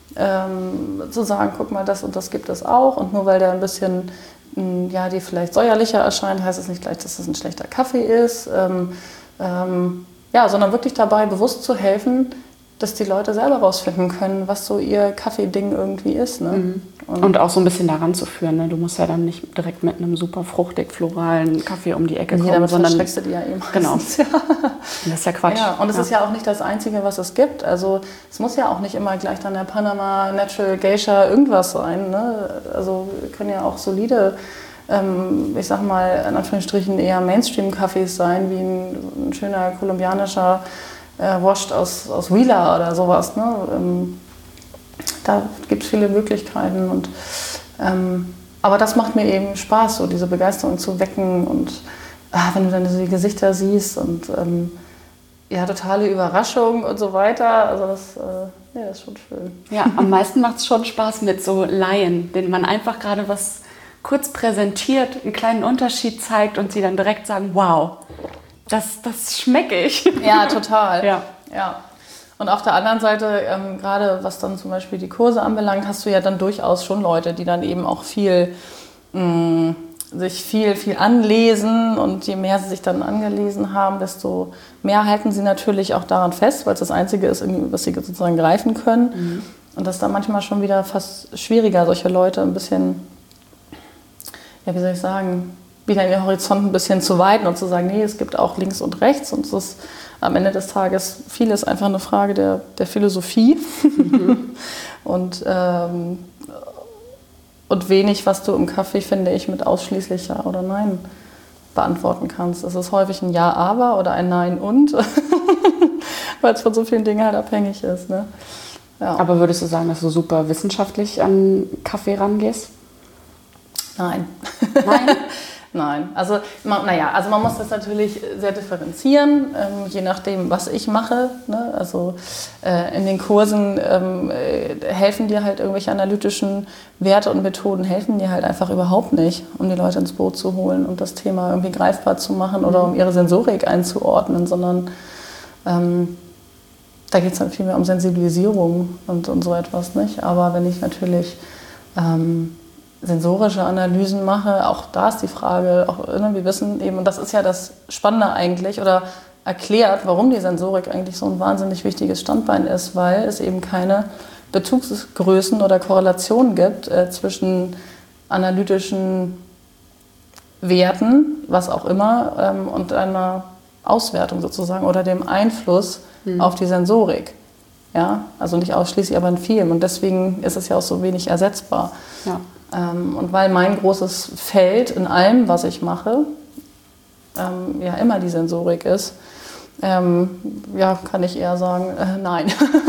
ähm, zu sagen, guck mal, das und das gibt es auch. Und nur weil der ein bisschen, mh, ja, die vielleicht säuerlicher erscheint, heißt es nicht gleich, dass es ein schlechter Kaffee ist. Ähm, ähm, ja, sondern wirklich dabei, bewusst zu helfen, dass die Leute selber rausfinden können, was so ihr Kaffeeding irgendwie ist. Ne?
Mhm. Und, und auch so ein bisschen daran zu führen. Ne? Du musst ja dann nicht direkt mit einem super fruchtig floralen Kaffee um die Ecke kommen.
Nee, damit
sondern
verschreckst du die ja eben.
Genau.
Ja.
Das ist ja Quatsch.
Ja, und es
ja.
ist ja auch nicht das Einzige, was es gibt. Also es muss ja auch nicht immer gleich dann der Panama Natural Geisha irgendwas sein. Ne? Also wir können ja auch solide, ähm, ich sag mal, in Anführungsstrichen eher Mainstream-Kaffees sein, wie ein, ein schöner kolumbianischer äh, Washed aus, aus Huila oder sowas. Ne? Ähm, da gibt es viele Möglichkeiten. Und, ähm, aber das macht mir eben Spaß, so diese Begeisterung zu wecken. Und ah, wenn du dann so die Gesichter siehst und ähm, ja, totale Überraschung und so weiter. Also das, äh, ja, das ist schon schön.
Ja, am meisten macht es schon Spaß mit so Laien, denen man einfach gerade was kurz präsentiert, einen kleinen Unterschied zeigt und sie dann direkt sagen, wow, das, das schmecke ich.
Ja, total.
Ja.
Ja. Und auf der anderen Seite, ähm, gerade was dann zum Beispiel die Kurse anbelangt, hast du ja dann durchaus schon Leute, die dann eben auch viel, mh, sich viel, viel anlesen. Und je mehr sie sich dann angelesen haben, desto mehr halten sie natürlich auch daran fest, weil es das Einzige ist, was sie sozusagen greifen können. Mhm. Und das ist dann manchmal schon wieder fast schwieriger, solche Leute ein bisschen, ja, wie soll ich sagen, wieder ihren Horizont ein bisschen zu weiten und zu sagen, nee, es gibt auch links und rechts. Und es ist am Ende des Tages vieles einfach eine Frage der, der Philosophie. Mhm. und, ähm, und wenig, was du im Kaffee, finde ich, mit ausschließlich Ja oder Nein beantworten kannst. Es ist häufig ein Ja, aber oder ein Nein und, weil es von so vielen Dingen halt abhängig ist. Ne? Ja.
Aber würdest du sagen, dass du super wissenschaftlich an Kaffee rangehst?
Nein.
Nein?
Nein. Also, man, naja, also man muss das natürlich sehr differenzieren, ähm, je nachdem, was ich mache. Ne? Also äh, in den Kursen ähm, äh, helfen dir halt irgendwelche analytischen Werte und Methoden, helfen dir halt einfach überhaupt nicht, um die Leute ins Boot zu holen und das Thema irgendwie greifbar zu machen oder um ihre Sensorik einzuordnen, sondern ähm, da geht es dann viel mehr um Sensibilisierung und, und so etwas, nicht? Aber wenn ich natürlich ähm, sensorische Analysen mache, auch da ist die Frage, auch, ne, wir wissen eben, und das ist ja das Spannende eigentlich, oder erklärt, warum die Sensorik eigentlich so ein wahnsinnig wichtiges Standbein ist, weil es eben keine Bezugsgrößen oder Korrelationen gibt äh, zwischen analytischen Werten, was auch immer, ähm, und einer Auswertung sozusagen oder dem Einfluss mhm. auf die Sensorik. Ja? Also nicht ausschließlich, aber in vielem. Und deswegen ist es ja auch so wenig ersetzbar.
Ja.
Ähm, und weil mein großes Feld in allem, was ich mache, ähm, ja immer die Sensorik ist, ähm, ja, kann ich eher sagen, äh, nein.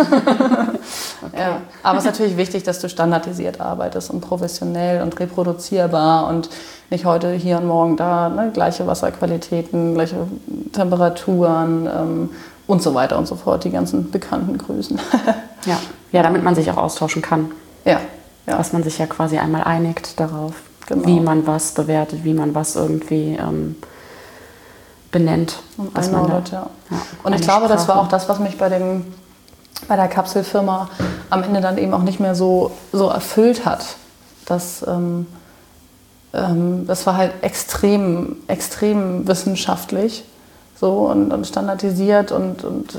Okay. Ja. Aber es ist natürlich wichtig, dass du standardisiert arbeitest und professionell und reproduzierbar und nicht heute hier und morgen da, ne, gleiche Wasserqualitäten, gleiche Temperaturen ähm, und so weiter und so fort, die ganzen bekannten Größen.
ja. ja, damit man sich auch austauschen kann.
Ja. Ja.
Dass man sich ja quasi einmal einigt darauf,
genau.
wie man was bewertet, wie man was irgendwie ähm, benennt.
Und
was man
einordnet,
da,
ja.
ja.
Und ich glaube, das war auch das, was mich bei, dem, bei der Kapselfirma am Ende dann eben auch nicht mehr so, so erfüllt hat. Das, ähm, ähm, das war halt extrem, extrem wissenschaftlich so und, und standardisiert und, und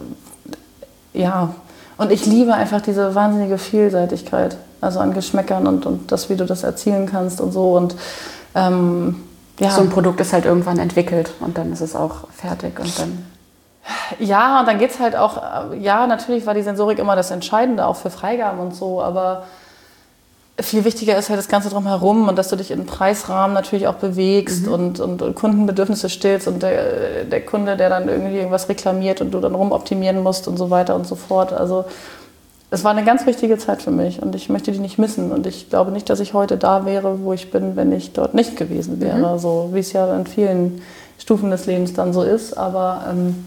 äh, ja. Und ich liebe einfach diese wahnsinnige Vielseitigkeit, also an Geschmäckern und, und das, wie du das erzielen kannst und so. Und ähm, ja.
So ein Produkt ist halt irgendwann entwickelt und dann ist es auch fertig und dann...
Ja, und dann geht es halt auch, ja, natürlich war die Sensorik immer das Entscheidende, auch für Freigaben und so, aber viel wichtiger ist halt das Ganze drumherum und dass du dich in Preisrahmen natürlich auch bewegst mhm. und, und, und Kundenbedürfnisse stillst und der, der Kunde, der dann irgendwie irgendwas reklamiert und du dann rumoptimieren musst und so weiter und so fort. Also es war eine ganz wichtige Zeit für mich und ich möchte die nicht missen. Und ich glaube nicht, dass ich heute da wäre, wo ich bin, wenn ich dort nicht gewesen wäre. Mhm. So wie es ja in vielen Stufen des Lebens dann so ist. Aber ähm,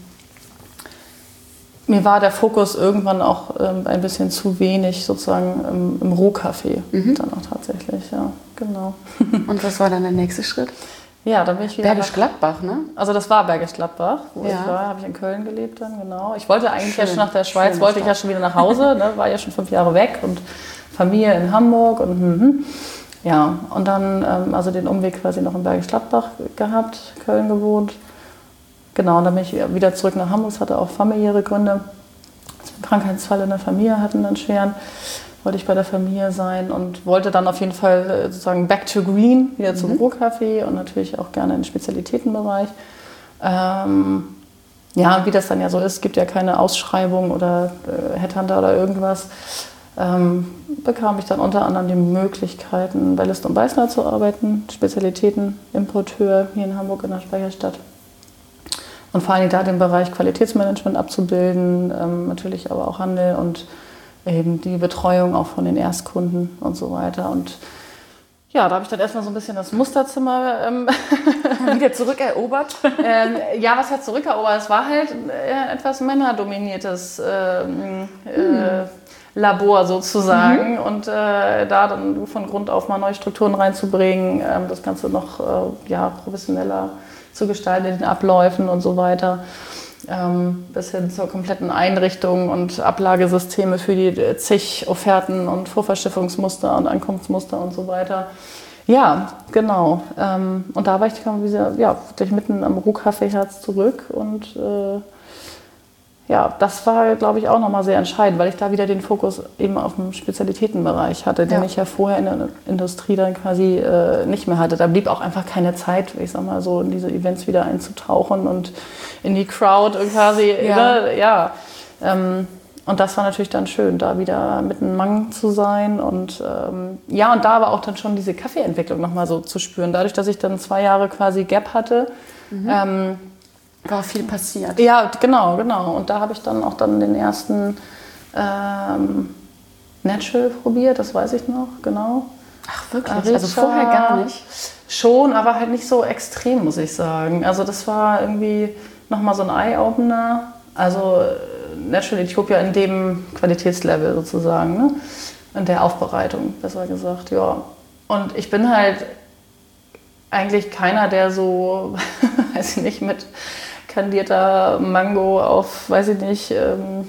mir war der Fokus irgendwann auch ähm, ein bisschen zu wenig sozusagen im, im Rohkaffee. Mhm. Dann auch tatsächlich, ja, genau.
Und was war dann der nächste Schritt?
Ja, dann bin ich wieder
Bergisch Gladbach, ne?
Also das war Bergisch Gladbach, wo ja. ich war, habe ich in Köln gelebt dann, genau. Ich wollte eigentlich Schön. ja schon nach der Schweiz, Schön, wollte ich ja schon wieder nach Hause, ne? War ja schon fünf Jahre weg und Familie in Hamburg und hm, ja. Und dann ähm, also den Umweg quasi noch in Bergisch Gladbach gehabt, Köln gewohnt. Genau, und dann bin ich wieder zurück nach Hamburg, das hatte auch familiäre Gründe. Als wir einen Krankheitsfall in der Familie hatten, einen schweren, wollte ich bei der Familie sein und wollte dann auf jeden Fall sozusagen back to green, wieder mhm. zum Rohkaffee und natürlich auch gerne in den Spezialitätenbereich. Ähm, ja, wie das dann ja so ist, gibt ja keine Ausschreibung oder äh, Headhunter oder irgendwas. Ähm, bekam ich dann unter anderem die Möglichkeiten, bei List und Beißner zu arbeiten, Spezialitätenimporteur hier in Hamburg in der Speicherstadt. Und vor allem da den Bereich Qualitätsmanagement abzubilden, ähm, natürlich aber auch Handel und eben die Betreuung auch von den Erstkunden und so weiter. Und ja, da habe ich dann erstmal so ein bisschen das Musterzimmer ähm,
wieder zurückerobert.
ähm, ja, was heißt zurückerobert? Es war halt ein etwas männerdominiertes ähm, äh, hm. Labor sozusagen. Mhm. Und äh, da dann von Grund auf mal neue Strukturen reinzubringen, ähm, das Ganze noch äh, ja, professioneller zu gestalten, in den Abläufen und so weiter. Ähm, bis hin zur kompletten Einrichtung und Ablagesysteme für die zig Offerten und Vorverschiffungsmuster und Ankunftsmuster und so weiter. Ja, genau. Ähm, und da war ich wieder, ja, wirklich mitten am Rohkaffeeherz zurück und äh, ja, das war, glaube ich, auch nochmal sehr entscheidend, weil ich da wieder den Fokus eben auf dem Spezialitätenbereich hatte, den ja. ich ja vorher in der Industrie dann quasi äh, nicht mehr hatte. Da blieb auch einfach keine Zeit, ich sag mal so, in diese Events wieder einzutauchen und in die Crowd quasi, ja. Ne, ja. Ähm, und das war natürlich dann schön, da wieder mit einem Mang zu sein und ähm, ja, und da aber auch dann schon diese Kaffeeentwicklung nochmal so zu spüren. Dadurch, dass ich dann zwei Jahre quasi Gap hatte,
mhm. ähm, war viel passiert.
Ja, genau, genau. Und da habe ich dann auch dann den ersten ähm, Natural probiert, das weiß ich noch, genau.
Ach wirklich? Arica. Also vorher gar nicht?
Schon, aber halt nicht so extrem, muss ich sagen. Also das war irgendwie nochmal so ein Eye-Opener. Also Natural Ethiopia in dem Qualitätslevel sozusagen, ne? In der Aufbereitung, besser gesagt, ja. Und ich bin halt eigentlich keiner, der so, weiß ich nicht, mit kandierter Mango auf, weiß ich nicht, ähm,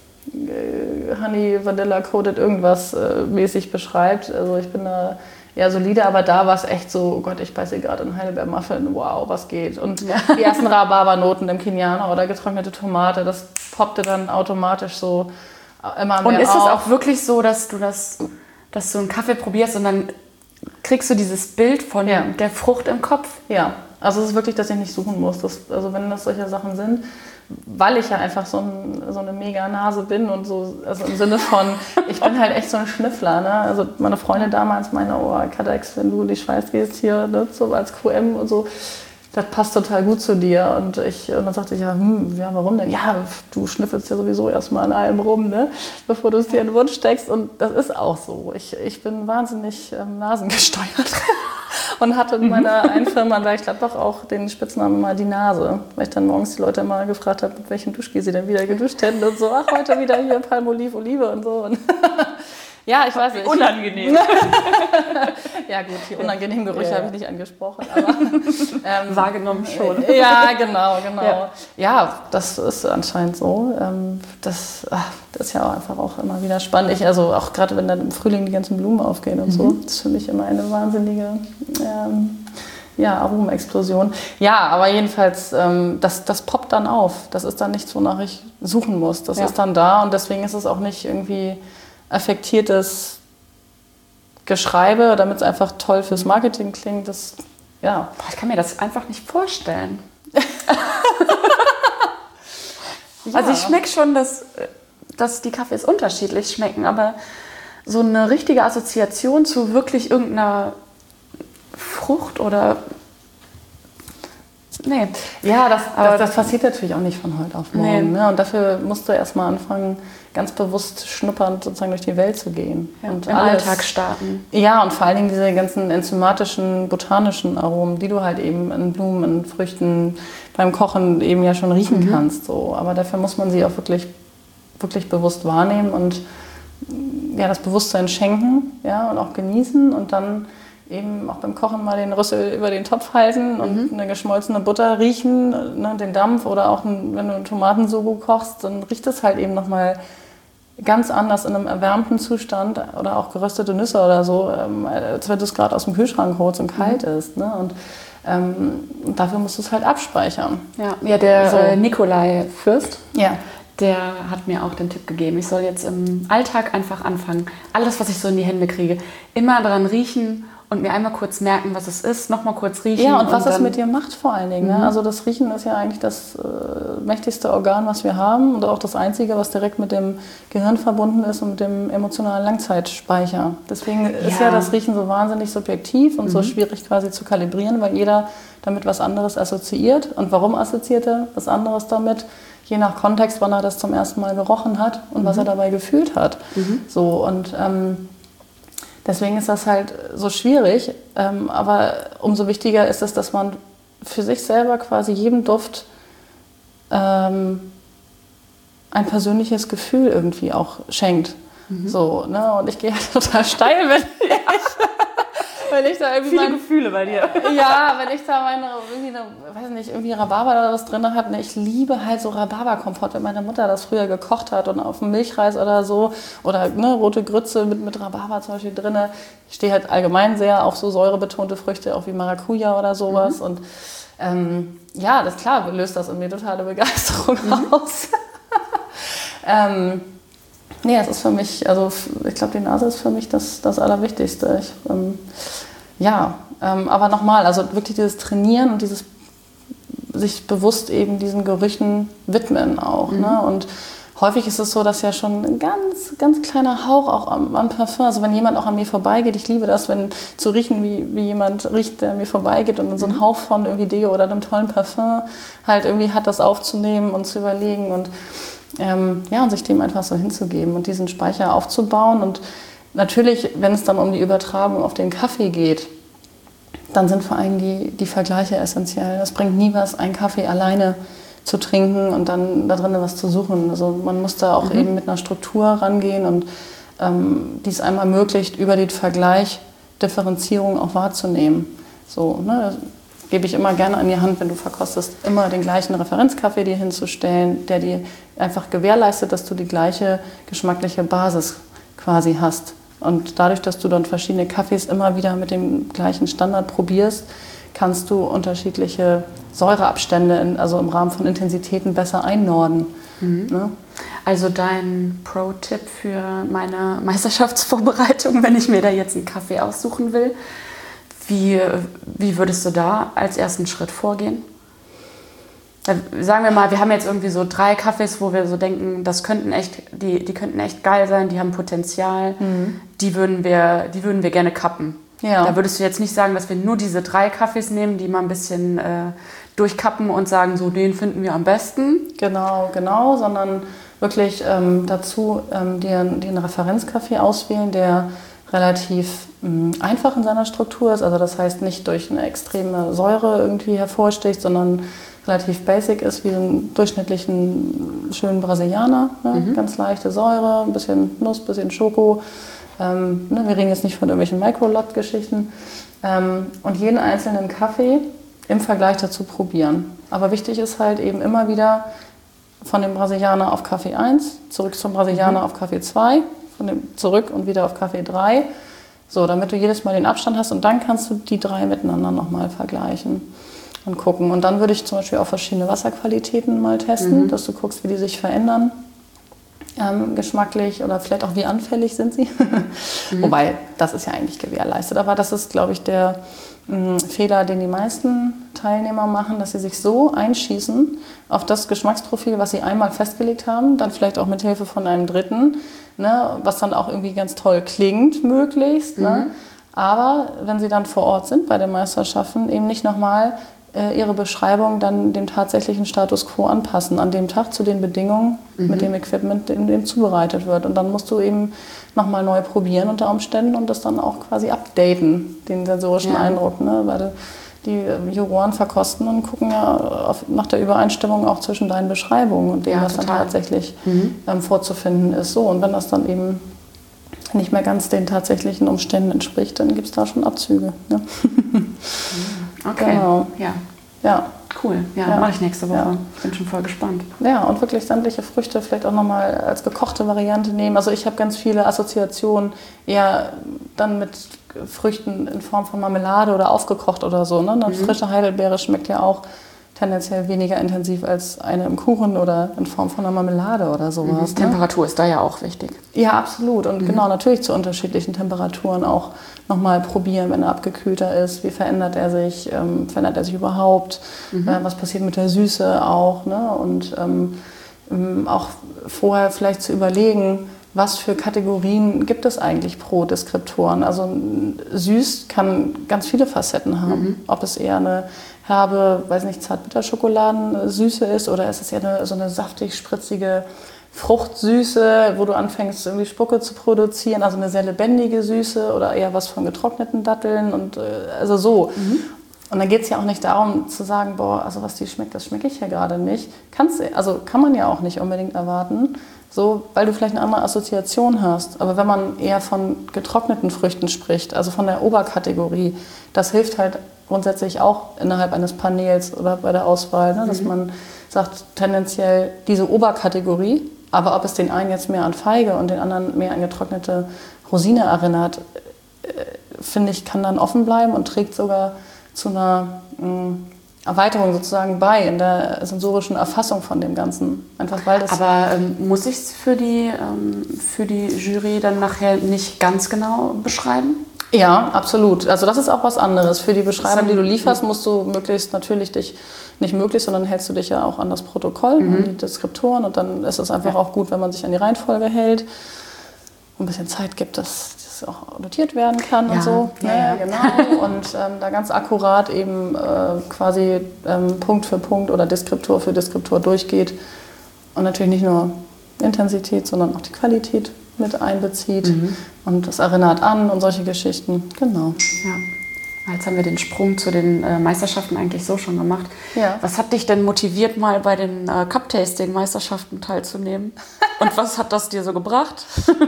Honey, Vanilla Coated irgendwas äh, mäßig beschreibt. Also ich bin da eher solide, aber da war es echt so, oh Gott, ich beiße gerade einen Heidelbeer-Muffin, wow, was geht. Und ja. die ersten Rhabarbernoten im Kenianer oder getrocknete Tomate, das poppte dann automatisch so immer mehr
Und ist
auf.
es auch wirklich so, dass du das, dass du einen Kaffee probierst und dann kriegst du dieses Bild von ja. der Frucht im Kopf?
Ja, also es ist wirklich, dass ich nicht suchen muss. Das, also wenn das solche Sachen sind, weil ich ja einfach so, ein, so eine mega Nase bin und so, also im Sinne von, ich bin halt echt so ein Schnüffler. Ne? Also meine Freundin damals meinte, oh Kadex, wenn du in die Schweiz gehst hier, ne, so als Q M und so, das passt total gut zu dir. Und, ich, und dann sagte ich, ja, hm, ja, warum denn? Ja, du schnüffelst ja sowieso erstmal an allem rum, ne? Bevor du es dir in den Mund steckst. Und das ist auch so. Ich, ich bin wahnsinnig ähm, nasengesteuert. Und hatte in meiner einen Firma in Bergisch Gladbach auch den Spitznamen mal die Nase. Weil ich dann morgens die Leute immer gefragt habe, mit welchem Duschgel sie denn wieder geduscht hätten. Und so, ach, heute wieder hier Palmolive, Olive und so. Und ja, ich weiß nicht.
Unangenehm.
Ja gut, die unangenehmen Gerüche ja. habe ich nicht angesprochen. Aber, ähm,
wahrgenommen schon.
Ja, genau, genau.
Ja,
ja das ist anscheinend so. Das, das ist ja auch einfach auch immer wieder spannend. Ich, also auch gerade wenn dann im Frühling die ganzen Blumen aufgehen und mhm. so, das ist für mich immer eine wahnsinnige ähm, ja, Aromenexplosion. Ja, aber jedenfalls, ähm, das, das poppt dann auf. Das ist dann nichts, wonach ich suchen muss. Das ja. ist dann da und deswegen ist es auch nicht irgendwie affektiertes Geschreibe, damit es einfach toll fürs Marketing klingt. Das, ja.
Boah, ich kann mir das einfach nicht vorstellen. ja. Also ich schmecke schon, dass, dass die Kaffees unterschiedlich schmecken, aber so eine richtige Assoziation zu wirklich irgendeiner Frucht oder nee.
Ja, das,
Aber
das, das passiert natürlich auch nicht von heute auf morgen.
Nee.
Ne? Und dafür musst du erstmal anfangen, ganz bewusst schnuppernd sozusagen durch die Welt zu gehen.
Ja,
und
im
alles,
Alltag starten.
Ja, und vor allen Dingen diese ganzen enzymatischen, botanischen Aromen, die du halt eben in Blumen, in Früchten, beim Kochen eben ja schon riechen mhm. kannst. So. Aber dafür muss man sie auch wirklich, wirklich bewusst wahrnehmen und ja, das Bewusstsein schenken, ja, und auch genießen und dann eben auch beim Kochen mal den Rüssel über den Topf halten und mhm. eine geschmolzene Butter riechen, ne, den Dampf, oder auch ein, wenn du einen Tomatensugo kochst, dann riecht es halt eben nochmal ganz anders in einem erwärmten Zustand, oder auch geröstete Nüsse oder so, ähm, als wenn du es gerade aus dem Kühlschrank holst und kalt mhm. ist. Ne? Und ähm, dafür musst du es halt abspeichern.
Ja, ja der
so.
äh, Nikolai Fürst,
ja.
der hat mir auch den Tipp gegeben, ich soll jetzt im Alltag einfach anfangen, alles, was ich so in die Hände kriege, immer dran riechen und mir einmal kurz merken, was es ist, nochmal kurz riechen.
Ja, und was
und
es mit dir macht vor allen Dingen. Mhm. Ne? Also das Riechen ist ja eigentlich das äh, mächtigste Organ, was wir haben, und auch das einzige, was direkt mit dem Gehirn verbunden ist und mit dem emotionalen Langzeitspeicher. Deswegen ja. ist ja das Riechen so wahnsinnig subjektiv und mhm. so schwierig quasi zu kalibrieren, weil jeder damit was anderes assoziiert. Und warum assoziiert er was anderes damit? Je nach Kontext, wann er das zum ersten Mal gerochen hat und mhm. was er dabei gefühlt hat. Mhm. So, und ähm, deswegen ist das halt so schwierig, ähm, aber umso wichtiger ist es, dass man für sich selber quasi jedem Duft ähm, ein persönliches Gefühl irgendwie auch schenkt. Mhm. So, ne? Und ich gehe halt total steil, wenn ich, wenn ich da irgendwie
viele
mein,
Gefühle bei dir.
Ja, wenn ich da meine, irgendwie eine, weiß nicht, irgendwie Rhabarber oder was drin habe. Ne? Ich liebe halt so Rhabarberkompott, wenn meine Mutter das früher gekocht hat und auf dem Milchreis oder so. Oder ne, rote Grütze mit, mit Rhabarber zum Beispiel drin. Ich stehe halt allgemein sehr auf so säurebetonte Früchte, auch wie Maracuja oder sowas. Mhm. Und ähm, ja, das klar, löst das in mir totale Begeisterung mhm. aus. ähm, Nee, es ist für mich, also ich glaube, die Nase ist für mich das, das Allerwichtigste. Ich, ähm, ja, ähm, aber nochmal, also wirklich dieses Trainieren und dieses sich bewusst eben diesen Gerüchen widmen auch. Mhm. Ne? Und häufig ist es so, dass ja schon ein ganz, ganz kleiner Hauch auch am, am Parfum, also wenn jemand auch an mir vorbeigeht, ich liebe das, wenn zu riechen, wie, wie jemand riecht, der an mir vorbeigeht und so einen Hauch von irgendwie Deo oder einem tollen Parfum halt irgendwie hat, das aufzunehmen und zu überlegen und Ähm, ja, und sich dem einfach so hinzugeben und diesen Speicher aufzubauen. Und natürlich, wenn es dann um die Übertragung auf den Kaffee geht, dann sind vor allem die, die Vergleiche essentiell. Es bringt nie was, einen Kaffee alleine zu trinken und dann da drin was zu suchen. Also man muss da auch mhm. eben mit einer Struktur rangehen und ähm, dies einem ermöglicht, über den Vergleich Differenzierung auch wahrzunehmen. So, ne? Gebe ich immer gerne an die Hand, wenn du verkostest, immer den gleichen Referenzkaffee dir hinzustellen, der dir einfach gewährleistet, dass du die gleiche geschmackliche Basis quasi hast. Und dadurch, dass du dann verschiedene Kaffees immer wieder mit dem gleichen Standard probierst, kannst du unterschiedliche Säureabstände, in, also im Rahmen von Intensitäten, besser einnorden. Mhm. Ne?
Also dein Pro-Tipp für meine Meisterschaftsvorbereitung, wenn ich mir da jetzt einen Kaffee aussuchen will, Wie, wie würdest du da als ersten Schritt vorgehen? Sagen wir mal, wir haben jetzt irgendwie so drei Kaffees, wo wir so denken, das könnten echt, die, die könnten echt geil sein, die haben Potenzial, mhm. die, würden wir, die würden wir gerne kappen. Ja. Da würdest du jetzt nicht sagen, dass wir nur diese drei Kaffees nehmen, die mal ein bisschen äh, durchkappen und sagen, so den finden wir am besten.
Genau, genau, sondern wirklich ähm, dazu ähm, den, den Referenzkaffee auswählen, der relativ mh, einfach in seiner Struktur ist, also das heißt nicht durch eine extreme Säure irgendwie hervorsticht, sondern relativ basic ist, wie einen durchschnittlichen schönen Brasilianer. Ne? Mhm. Ganz leichte Säure, ein bisschen Nuss, ein bisschen Schoko. Ähm, ne? Wir reden jetzt nicht von irgendwelchen Micro-Lot-Geschichten. Ähm, und jeden einzelnen Kaffee im Vergleich dazu probieren. Aber wichtig ist halt eben immer wieder von dem Brasilianer auf Kaffee eins, zurück zum Brasilianer mhm. auf Kaffee zwei, von dem zurück und wieder auf Kaffee drei, so, damit du jedes Mal den Abstand hast und dann kannst du die drei miteinander nochmal vergleichen und gucken. Und dann würde ich zum Beispiel auch verschiedene Wasserqualitäten mal testen, mhm. dass du guckst, wie die sich verändern, ähm, geschmacklich oder vielleicht auch wie anfällig sind sie. mhm. Wobei, das ist ja eigentlich gewährleistet, aber das ist, glaube ich, der mh, Fehler, den die meisten Teilnehmer machen, dass sie sich so einschießen auf das Geschmacksprofil, was sie einmal festgelegt haben, dann vielleicht auch mit Hilfe von einem Dritten, ne, was dann auch irgendwie ganz toll klingt, möglichst. Mhm. Ne? Aber wenn sie dann vor Ort sind bei den Meisterschaften, eben nicht nochmal äh, ihre Beschreibung dann dem tatsächlichen Status quo anpassen, an dem Tag zu den Bedingungen, mhm. mit dem Equipment, in dem zubereitet wird. Und dann musst du eben nochmal neu probieren unter Umständen und das dann auch quasi updaten, den sensorischen ja. Eindruck. Ne? Weil die Juroren verkosten und gucken ja auf, nach der Übereinstimmung auch zwischen deinen Beschreibungen und dem, ja, was total. Dann tatsächlich mhm. ähm, vorzufinden ist. So, und wenn das dann eben nicht mehr ganz den tatsächlichen Umständen entspricht, dann gibt es da schon Abzüge. Ne?
Okay,
genau.
ja.
Ja.
Cool, ja, ja. Mache ich nächste Woche. Ja. Ich bin schon voll gespannt.
Ja, und wirklich sämtliche Früchte vielleicht auch nochmal als gekochte Variante nehmen. Also ich habe ganz viele Assoziationen eher dann mit Früchten in Form von Marmelade oder aufgekocht oder so. Ne? Eine mhm. frische Heidelbeere schmeckt ja auch tendenziell weniger intensiv als eine im Kuchen oder in Form von einer Marmelade oder sowas.
Mhm. Temperatur ne? ist da ja auch wichtig.
Ja, absolut. Und mhm. genau, natürlich zu unterschiedlichen Temperaturen auch nochmal probieren, wenn er abgekühlter ist. Wie verändert er sich? Ähm, verändert er sich überhaupt? Mhm. Äh, was passiert mit der Süße auch? Ne? Und ähm, auch vorher vielleicht zu überlegen, was für Kategorien gibt es eigentlich pro Deskriptoren? Also süß kann ganz viele Facetten haben. Mhm. Ob es eher eine herbe, weiß nicht, Zartbitterschokoladensüße ist oder ist es eher eine, so eine saftig spritzige Fruchtsüße, wo du anfängst irgendwie Spucke zu produzieren, also eine sehr lebendige Süße oder eher was von getrockneten Datteln und äh, also so. Mhm. Und dann geht es ja auch nicht darum zu sagen, boah, also was die schmeckt, das schmecke ich ja gerade nicht. Kannst, also kann man ja auch nicht unbedingt erwarten, so, weil du vielleicht eine andere Assoziation hast. Aber wenn man eher von getrockneten Früchten spricht, also von der Oberkategorie, das hilft halt grundsätzlich auch innerhalb eines Panels oder bei der Auswahl, ne, mhm. dass man sagt, tendenziell diese Oberkategorie, aber ob es den einen jetzt mehr an Feige und den anderen mehr an getrocknete Rosine erinnert, äh, finde ich, kann dann offen bleiben und trägt sogar zu einer mh, Erweiterung sozusagen bei in der sensorischen Erfassung von dem Ganzen. Einfach weil das
Aber ähm, muss ich es für die, ähm, für die Jury dann nachher nicht ganz genau beschreiben?
Ja, absolut. Also das ist auch was anderes. Für die Beschreibung, die du lieferst, musst du möglichst natürlich dich, nicht möglichst, sondern hältst du dich ja auch an das Protokoll, mhm. an die Deskriptoren und dann ist es einfach ja. auch gut, wenn man sich an die Reihenfolge hält. Ein bisschen Zeit gibt, dass das auch notiert werden kann ja, und so.
Ja, ja.
ja genau. Und ähm, da ganz akkurat eben äh, quasi ähm, Punkt für Punkt oder Deskriptor für Deskriptor durchgeht. Und natürlich nicht nur Intensität, sondern auch die Qualität mit einbezieht. Mhm. Und das erinnert an und solche Geschichten. Genau.
Ja. Jetzt haben wir den Sprung zu den äh, Meisterschaften eigentlich so schon gemacht.
Ja.
Was hat dich denn motiviert, mal bei den äh, Cup-Tasting-Meisterschaften teilzunehmen? Und was hat das dir so gebracht?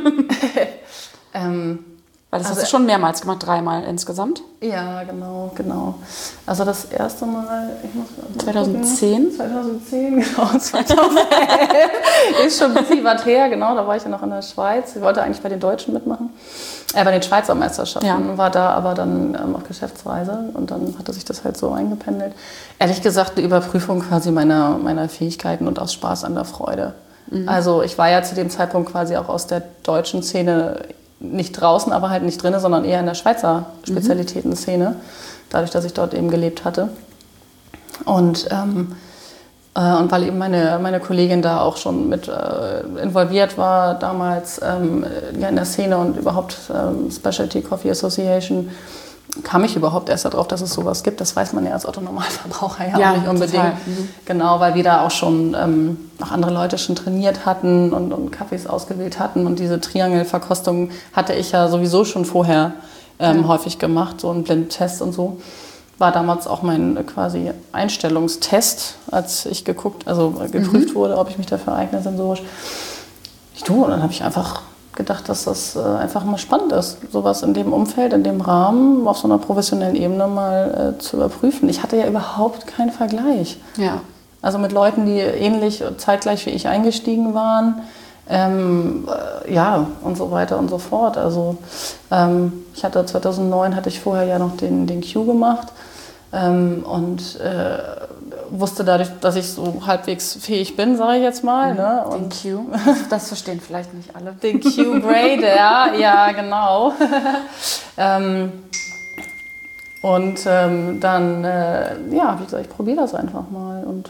ähm,
Weil das
also,
hast du schon mehrmals gemacht, dreimal insgesamt.
Ja, genau, genau. Also das erste Mal, ich muss
zweitausendzehn?
zweitausendzehn, genau, zweitausendelf. Ist schon ein bisschen was her, genau, da war ich ja noch in der Schweiz. Ich wollte eigentlich bei den Deutschen mitmachen, äh, bei den Schweizer Meisterschaften, ja. war da aber dann ähm, auf Geschäftsreise und dann hatte sich das halt so eingependelt. Ehrlich gesagt, eine Überprüfung quasi meiner, meiner Fähigkeiten und aus Spaß an der Freude. Mhm. Also ich war ja zu dem Zeitpunkt quasi auch aus der deutschen Szene nicht draußen, aber halt nicht drin, sondern eher in der Schweizer Spezialitätenszene, dadurch, dass ich dort eben gelebt hatte. Und, ähm, äh, und weil eben meine, meine Kollegin da auch schon mit äh, involviert war, damals ähm, ja, in der Szene und überhaupt ähm, Specialty Coffee Association, kam ich überhaupt erst darauf, dass es sowas gibt. Das weiß man ja als Otto-Normalverbraucher ja, ja auch nicht unbedingt. Mhm. Genau, weil wir da auch schon ähm, noch andere Leute schon trainiert hatten und, und Kaffees ausgewählt hatten. Und diese Triangelverkostung hatte ich ja sowieso schon vorher ähm, ja. häufig gemacht, so ein Blindtest und so. War damals auch mein quasi Einstellungstest, als ich geguckt, also geprüft mhm. wurde, ob ich mich dafür eigne sensorisch. Ich tue, und dann habe ich einfach gedacht, dass das äh, einfach mal spannend ist, sowas in dem Umfeld, in dem Rahmen, auf so einer professionellen Ebene mal äh, zu überprüfen. Ich hatte ja überhaupt keinen Vergleich.
Ja.
Also mit Leuten, die ähnlich zeitgleich wie ich eingestiegen waren, ähm, äh, ja, und so weiter und so fort. Also ähm, ich hatte zweitausendneun, hatte ich vorher ja noch den, den Q gemacht ähm, und äh, wusste dadurch, dass ich so halbwegs fähig bin, sage ich jetzt mal. Ne? Und
den Q, das verstehen vielleicht nicht alle.
Den Q-Grade, ja, ja, genau. ähm, und ähm, dann, äh, ja, wie gesagt, ich probiere das einfach mal und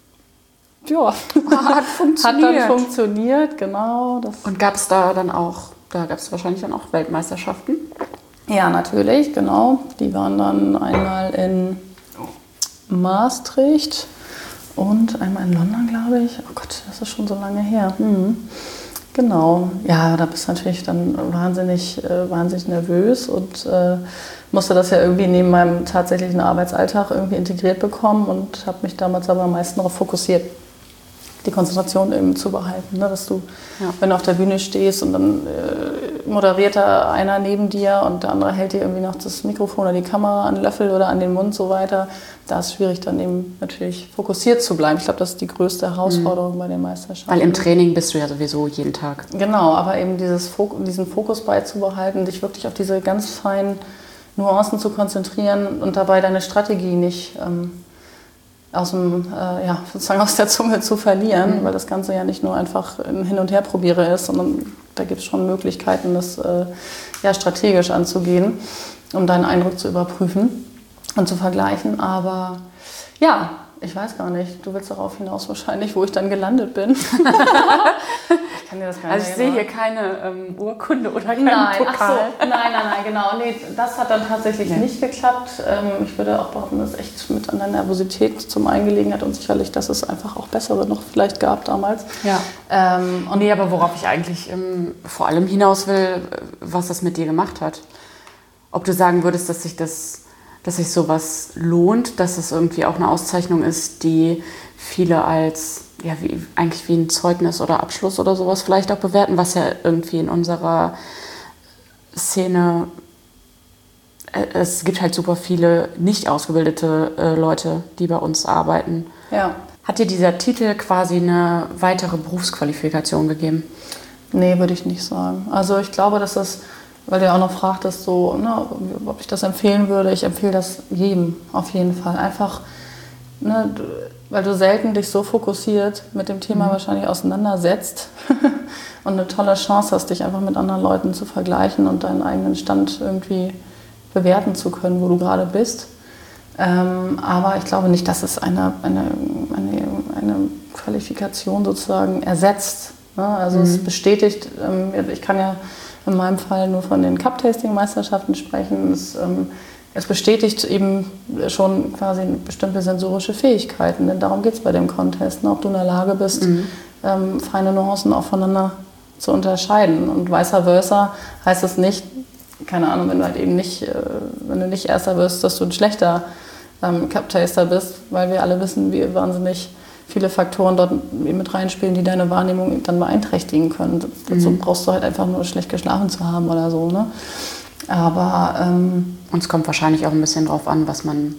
ja,
hat funktioniert.
Hat dann funktioniert, genau. Das
und gab es da dann auch, da gab es wahrscheinlich dann auch Weltmeisterschaften?
Ja, natürlich, genau. Die waren dann einmal in Maastricht und einmal in London, glaube ich. Oh Gott, das ist schon so lange her. Hm. Genau, ja, da bist du natürlich dann wahnsinnig, äh, wahnsinnig nervös und äh, musste das ja irgendwie neben meinem tatsächlichen Arbeitsalltag irgendwie integriert bekommen und habe mich damals aber am meisten darauf fokussiert, die Konzentration eben zu behalten, ne? Dass du, ja. wenn du auf der Bühne stehst und dann äh, moderiert da einer neben dir und der andere hält dir irgendwie noch das Mikrofon oder die Kamera an den Löffel oder an den Mund so weiter, da ist es schwierig dann eben natürlich fokussiert zu bleiben. Ich glaube, das ist die größte Herausforderung mhm. bei den Meisterschaften.
Weil im Training bist du ja sowieso jeden Tag.
Genau, aber eben dieses Fok- diesen Fokus beizubehalten, dich wirklich auf diese ganz feinen Nuancen zu konzentrieren und dabei deine Strategie nicht ähm, aus dem, äh, ja, sozusagen aus der Zunge zu verlieren, mhm. weil das Ganze ja nicht nur einfach ein Hin- und Herprobiere ist, sondern da gibt es schon Möglichkeiten, das äh, ja, strategisch anzugehen, um deinen Eindruck zu überprüfen und zu vergleichen. Aber ja, ich weiß gar nicht, du willst darauf hinaus wahrscheinlich, wo ich dann gelandet bin. Ich kann dir das gar nicht
Also ich sehe hier keine ähm, Urkunde oder keinen
nein,
Pokal.
Ach so, nein, nein, nein, genau. Nee, das hat dann tatsächlich
nee.
nicht geklappt. Ähm, ich würde auch behaupten, dass es echt mit an der Nervosität zum einen gelegen hat und sicherlich, dass es einfach auch bessere noch vielleicht gab damals.
Ja. Ähm, und nee, aber worauf ich eigentlich ähm, vor allem hinaus will, was das mit dir gemacht hat. Ob du sagen würdest, dass sich das dass sich sowas lohnt, dass es irgendwie auch eine Auszeichnung ist, die viele als ja, wie, eigentlich wie ein Zeugnis oder Abschluss oder sowas vielleicht auch bewerten, was ja irgendwie in unserer Szene, äh, es gibt halt super viele nicht ausgebildete äh, Leute, die bei uns arbeiten.
Ja.
Hat dir dieser Titel quasi eine weitere Berufsqualifikation gegeben?
Nee, würde ich nicht sagen. Also ich glaube, dass das, weil du ja auch noch fragtest, so, ne, ob ich das empfehlen würde. Ich empfehle das jedem auf jeden Fall. Einfach, ne, weil du selten dich so fokussiert mit dem Thema mhm. wahrscheinlich auseinandersetzt und eine tolle Chance hast, dich einfach mit anderen Leuten zu vergleichen und deinen eigenen Stand irgendwie bewerten zu können, wo du gerade bist. Ähm, aber ich glaube nicht, dass es eine, eine, eine, eine Qualifikation sozusagen ersetzt. Ne? Also mhm. es bestätigt, ähm, ich kann ja in meinem Fall nur von den Cup-Tasting-Meisterschaften sprechen. Es, ähm, es bestätigt eben schon quasi bestimmte sensorische Fähigkeiten, denn darum geht es bei dem Contest, ne? Ob du in der Lage bist, mhm. ähm, feine Nuancen auch voneinander zu unterscheiden. Und vice versa heißt es nicht, keine Ahnung, wenn du halt eben nicht, äh, wenn du nicht Erster wirst, dass du ein schlechter ähm, Cup-Taster bist, weil wir alle wissen, wie wahnsinnig viele Faktoren dort mit reinspielen, die deine Wahrnehmung dann beeinträchtigen können. Dazu mhm. brauchst du halt einfach nur schlecht geschlafen zu haben oder so. Ne? Aber ähm,
und es kommt wahrscheinlich auch ein bisschen drauf an, was man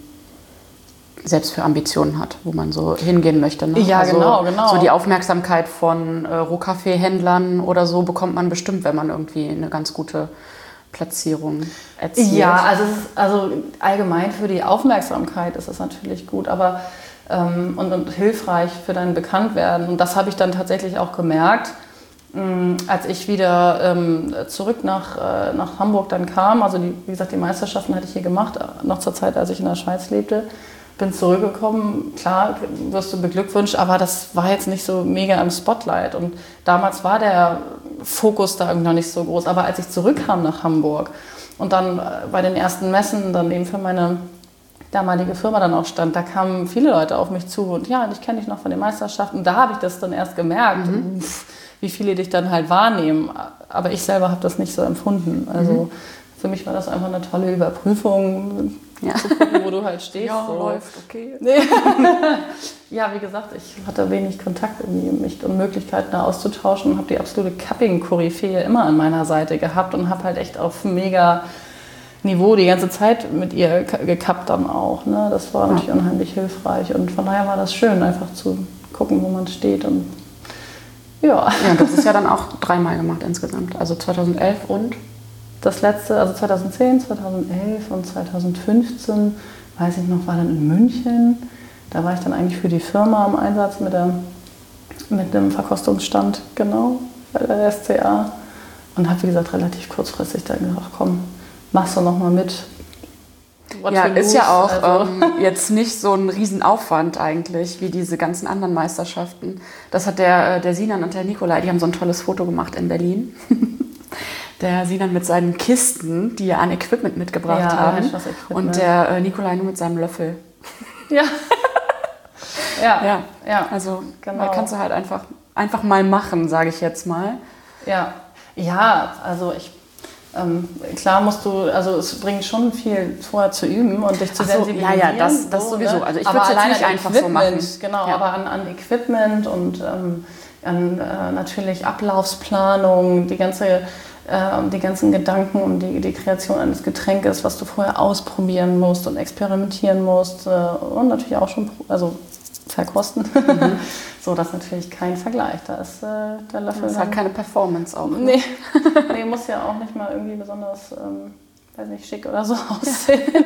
selbst für Ambitionen hat, wo man so hingehen möchte. Ne?
Ja,
also,
genau, genau.
So die Aufmerksamkeit von äh, Rohkaffeehändlern oder so bekommt man bestimmt, wenn man irgendwie eine ganz gute Platzierung erzielt.
Ja, also, es ist, also allgemein für die Aufmerksamkeit ist es natürlich gut, aber ähm, und, und hilfreich für dein Bekanntwerden. Und das habe ich dann tatsächlich auch gemerkt, mh, als ich wieder ähm, zurück nach, äh, nach Hamburg dann kam. Also die, wie gesagt, die Meisterschaften hatte ich hier gemacht, noch zur Zeit, als ich in der Schweiz lebte. Bin zurückgekommen, klar wirst du beglückwünscht, aber das war jetzt nicht so mega im Spotlight. Und damals war der Fokus da irgendwie noch nicht so groß. Aber als ich zurückkam nach Hamburg und dann bei den ersten Messen dann eben für meine damalige Firma dann auch stand, da kamen viele Leute auf mich zu und ja, ich kenne dich noch von den Meisterschaften. Da habe ich das dann erst gemerkt, mhm. uff, wie viele dich dann halt wahrnehmen. Aber ich selber habe das nicht so empfunden. Also mhm. für mich war das einfach eine tolle Überprüfung, ja. zu gucken, wo du halt stehst.
Ja,
so.
läuft, okay.
Ja, wie gesagt, ich hatte wenig Kontakt irgendwie mich und Möglichkeiten da auszutauschen und habe die absolute Cupping-Koryphäe immer an meiner Seite gehabt und habe halt echt auf mega Niveau die ganze Zeit mit ihr gekappt dann auch. Ne? Das war ja. natürlich unheimlich hilfreich und von daher war das schön, einfach zu gucken, wo man steht. Und ja.
Ja, das ist ja dann auch dreimal gemacht insgesamt, also zweitausendelf und?
Das letzte, also zweitausendzehn, zweitausendelf und zweitausendfünfzehn, weiß ich noch, war dann in München. Da war ich dann eigentlich für die Firma im Einsatz mit, der, mit dem Verkostungsstand, genau, bei der S C A. Und habe, wie gesagt, relativ kurzfristig dann gesagt, komm, machst du noch mal mit.
What ja, ist ja auch also. ähm, jetzt nicht so ein Riesenaufwand eigentlich, wie diese ganzen anderen Meisterschaften. Das hat der, der Sinan und der Nikolai, die haben so ein tolles Foto gemacht in Berlin. Der Sinan mit seinen Kisten, die er an Equipment mitgebracht
ja,
haben.
Equipment.
Und der äh, Nikolai nur mit seinem Löffel.
Ja. ja.
Ja,
ja.
Also
Genau.
da kannst du halt einfach, einfach mal machen, sage ich jetzt mal.
Ja, ja, also ich, ähm, klar musst du, also es bringt schon viel vorher zu üben und dich zu
Ach so,
sensibilisieren.
ja, ja, das- das
so,
sowieso.
Ne?
Also ich
Aber
würd's jetzt
allein
nicht
an
einfach so
Equipment,
machen.
Genau,
Ja.
aber an, an Equipment und ähm, an äh, natürlich Ablaufsplanung, die ganze, äh, die ganzen Gedanken um die, die Kreation eines Getränkes, was du vorher ausprobieren musst und experimentieren musst äh, und natürlich auch schon, also verkosten. Mhm. So, das ist natürlich kein Vergleich. Da ist äh, der Löffel.
Das ist halt keine Performance auch. Ne?
Nee. nee, muss ja auch nicht mal irgendwie besonders, ähm, weiß nicht, schick oder so aussehen.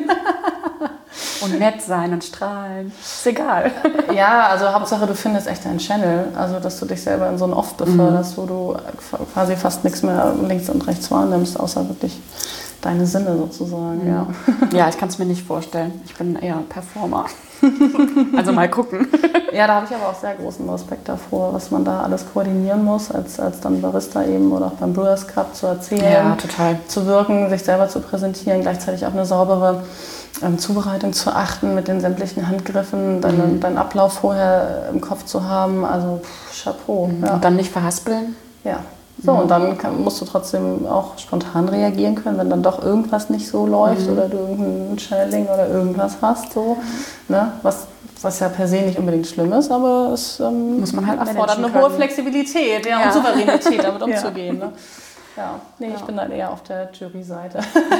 Und nett sein und strahlen. Ist egal.
Ja, also Hauptsache, du findest echt deinen Channel. Also, dass du dich selber in so einen Off beförderst, mhm. wo du quasi fast nichts mehr links und rechts wahrnimmst, außer wirklich deine Sinne sozusagen. Mhm. Ja.
Ja, ich kann es mir nicht vorstellen. Ich bin eher Performer. Also mal gucken.
Ja, da habe ich aber auch sehr großen Respekt davor, was man da alles koordinieren muss, als, als dann Barista eben oder auch beim Brewers Cup zu erzählen,
ja, total.
zu wirken, sich selber zu präsentieren, gleichzeitig auf eine saubere ähm, Zubereitung zu achten mit den sämtlichen Handgriffen, deinen, mhm. deinen Ablauf vorher im Kopf zu haben. Also pff, Chapeau.
Mhm.
Ja.
Und dann nicht verhaspeln.
Ja. So, und dann kann, musst du trotzdem auch spontan reagieren können, wenn dann doch irgendwas nicht so läuft mhm. oder du irgendein Channeling oder irgendwas hast. So, ne? was, was ja per se nicht unbedingt schlimm ist, aber es ähm,
muss man halt
erfordert eine
können.
hohe Flexibilität ja,
ja.
und Souveränität, damit umzugehen.
Ja.
Ne? Ja, nee,
ja.
ich bin dann eher auf der Jury-Seite.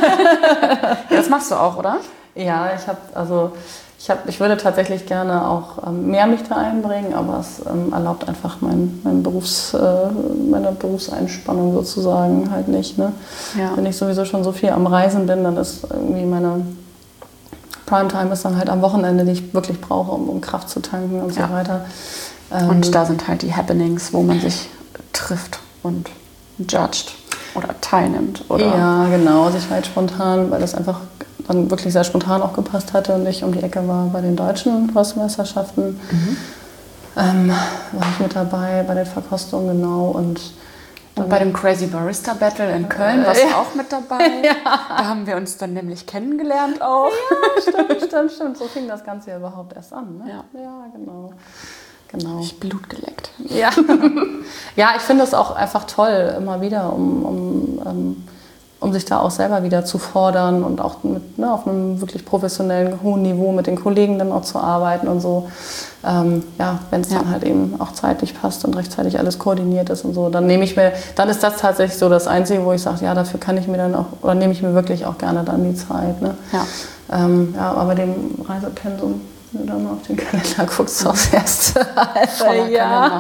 Ja, das machst du auch, oder?
Ja, ich habe also Ich, hab, ich würde tatsächlich gerne auch ähm, mehr mich da einbringen, aber es ähm, erlaubt einfach mein, mein Berufs, äh, meine Berufseinspannung sozusagen halt nicht. Ne?
Ja.
Wenn ich sowieso schon so viel am Reisen bin, dann ist irgendwie meine Primetime ist dann halt am Wochenende, die ich wirklich brauche, um, um Kraft zu tanken und
ja.
so weiter. Ähm,
und da sind halt die Happenings, wo man sich trifft und judged oder teilnimmt. Oder
ja, genau, sich halt spontan, weil das einfach dann wirklich sehr spontan auch gepasst hatte und ich um die Ecke war bei den deutschen Hausmeisterschaften. Mhm. Ähm, war ich mit dabei bei den Verkostungen, genau. Und,
und bei dem Crazy Barista Battle in Köln warst du ja. auch mit dabei. Ja. Da haben wir uns dann nämlich kennengelernt auch.
Ja, stimmt, stimmt, stimmt. So fing das Ganze ja überhaupt erst an. Ne?
Ja.
ja, genau. Genau.
Ich Blut geleckt.
Ja, ja, ich finde es auch einfach toll, immer wieder, um, um ähm, um sich da auch selber wieder zu fordern und auch mit, ne, auf einem wirklich professionellen, hohen Niveau mit den Kollegen dann auch zu arbeiten und so. Ähm, ja, wenn es ja. dann halt eben auch zeitlich passt und rechtzeitig alles koordiniert ist und so, dann nehme ich mir, dann ist das tatsächlich so das Einzige, wo ich sage, ja, dafür kann ich mir dann auch, oder nehme ich mir wirklich auch gerne dann die Zeit. Ne?
Ja.
Ähm, ja, aber bei dem Reisepensum, wenn du dann mal auf den Kalender guckst, so das erste halbe Jahr.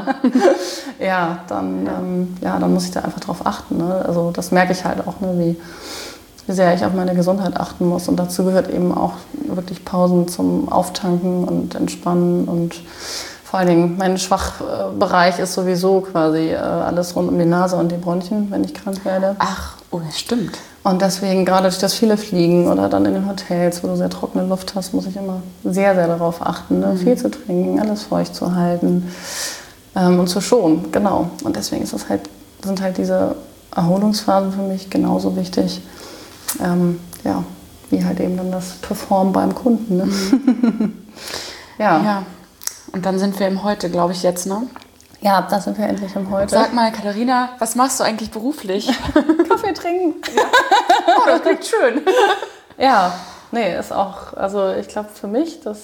Ja, dann, ja. Ähm, ja, dann muss ich da einfach drauf achten. Ne? Also das merke ich halt auch, ne? wie, wie sehr ich auf meine Gesundheit achten muss. Und dazu gehört eben auch wirklich Pausen zum Auftanken und Entspannen. Und vor allen Dingen, mein Schwachbereich ist sowieso quasi äh, alles rund um die Nase und die Bronchien, wenn ich krank werde.
Ach, oh, das stimmt.
Und deswegen, gerade durch das viele Fliegen oder dann in den Hotels, wo du sehr trockene Luft hast, muss ich immer sehr, sehr darauf achten, ne? Mhm. viel zu trinken, alles feucht zu halten ähm, und zu schonen, genau. Und deswegen ist das halt, sind halt diese Erholungsphasen für mich genauso wichtig, ähm, ja, wie halt eben dann das Performen beim Kunden. Ne? Mhm. ja.
ja. Und dann sind wir im Heute, glaube ich, jetzt, ne?
Ja, da sind wir endlich im Heute.
Sag mal, Katharina, was machst du eigentlich beruflich?
Kaffee trinken. Ja.
Oh, das klingt schön.
Ja, nee, ist auch, also ich glaube für mich das,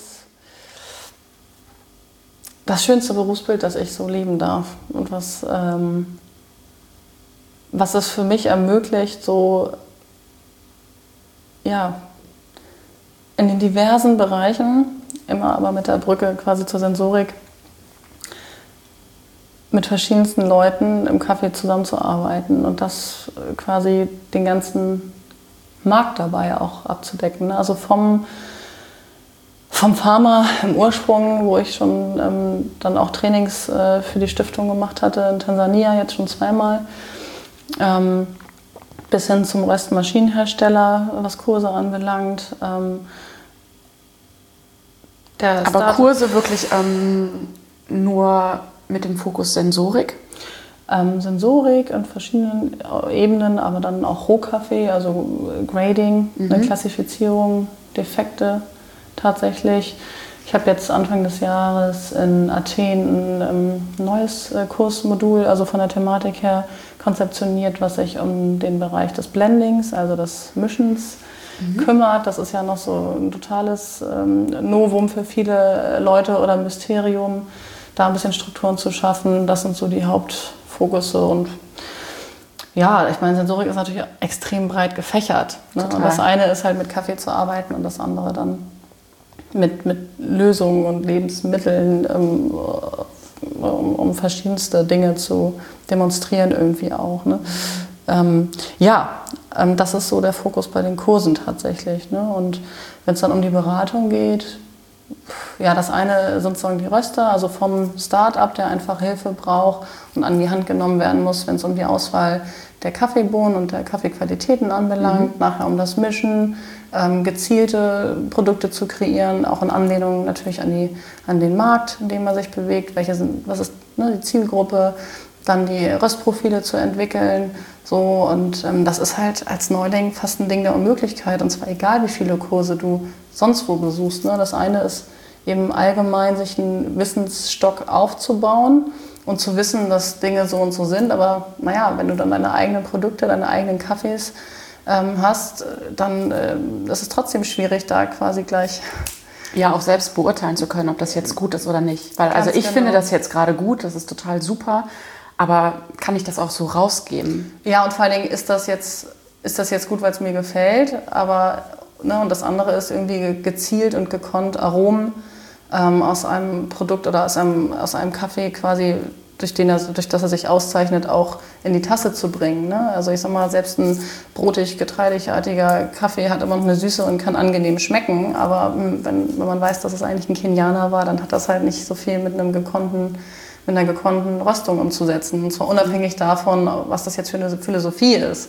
das schönste Berufsbild, das ich so leben darf. Und was, ähm, was es für mich ermöglicht, so, ja, in den diversen Bereichen, immer aber mit der Brücke quasi zur Sensorik, mit verschiedensten Leuten im Café zusammenzuarbeiten und das quasi den ganzen Markt dabei auch abzudecken. Also vom, vom Farmer im Ursprung, wo ich schon ähm, dann auch Trainings äh, für die Stiftung gemacht hatte, in Tansania jetzt schon zweimal, ähm, bis hin zum Röstmaschinenhersteller, was Kurse anbelangt. Ähm, der
Aber Start- Kurse wirklich ähm, nur mit dem Fokus Sensorik?
Ähm, Sensorik in verschiedenen Ebenen, aber dann auch Rohkaffee, also Grading, mhm. eine Klassifizierung, Defekte tatsächlich, Ich habe jetzt Anfang des Jahres in Athen ein ähm, neues äh, Kursmodul, also von der Thematik her, konzeptioniert, was sich um den Bereich des Blendings, also des Mischens, mhm. kümmert. Das ist ja noch so ein totales ähm, Novum für viele Leute oder Mysterium, da ein bisschen Strukturen zu schaffen. Das sind so die Hauptfokusse und ja, ich meine, Sensorik ist natürlich extrem breit gefächert. Ne? Und das eine ist halt mit Kaffee zu arbeiten und das andere dann mit, mit Lösungen und Lebensmitteln, ähm, um, um verschiedenste Dinge zu demonstrieren irgendwie auch. Ne? Ähm, ja, ähm, das ist so der Fokus bei den Kursen tatsächlich. Ne? Und wenn es dann um die Beratung geht, ja, das eine sind sozusagen die Röster, also vom Start-up, der einfach Hilfe braucht und an die Hand genommen werden muss, wenn es um die Auswahl der Kaffeebohnen und der Kaffeequalitäten anbelangt, mhm. nachher um das Mischen, ähm, gezielte Produkte zu kreieren, auch in Anlehnung natürlich an, die, an den Markt, in dem man sich bewegt, welche sind, was ist ne, die Zielgruppe, dann die Röstprofile zu entwickeln. So, und ähm, das ist halt als Neuling fast ein Ding der Unmöglichkeit. Und zwar egal, wie viele Kurse du sonst wo besuchst. Ne? Das eine ist eben allgemein, sich einen Wissensstock aufzubauen und zu wissen, dass Dinge so und so sind. Aber naja, wenn du dann deine eigenen Produkte, deine eigenen Kaffees ähm, hast, dann äh, ist es trotzdem schwierig, da quasi gleich...
Ja, auch selbst beurteilen zu können, ob das jetzt gut ist oder nicht. Weil, also ich genau. finde das jetzt gerade gut, das ist total super. Aber kann ich das auch so rausgeben?
Ja, und vor allen Dingen ist das jetzt, ist das jetzt gut, weil es mir gefällt. Aber, ne, und das andere ist irgendwie gezielt und gekonnt Aromen ähm, aus einem Produkt oder aus einem, aus einem Kaffee quasi, durch, den er, durch das er sich auszeichnet, auch in die Tasse zu bringen. Ne? Also ich sag mal, selbst ein brotig, getreidigartiger Kaffee hat immer noch eine Süße und kann angenehm schmecken. Aber wenn, wenn man weiß, dass es eigentlich ein Kenianer war, dann hat das halt nicht so viel mit einem gekonnten mit einer gekonnten Röstung umzusetzen. Und zwar unabhängig davon, was das jetzt für eine Philosophie ist.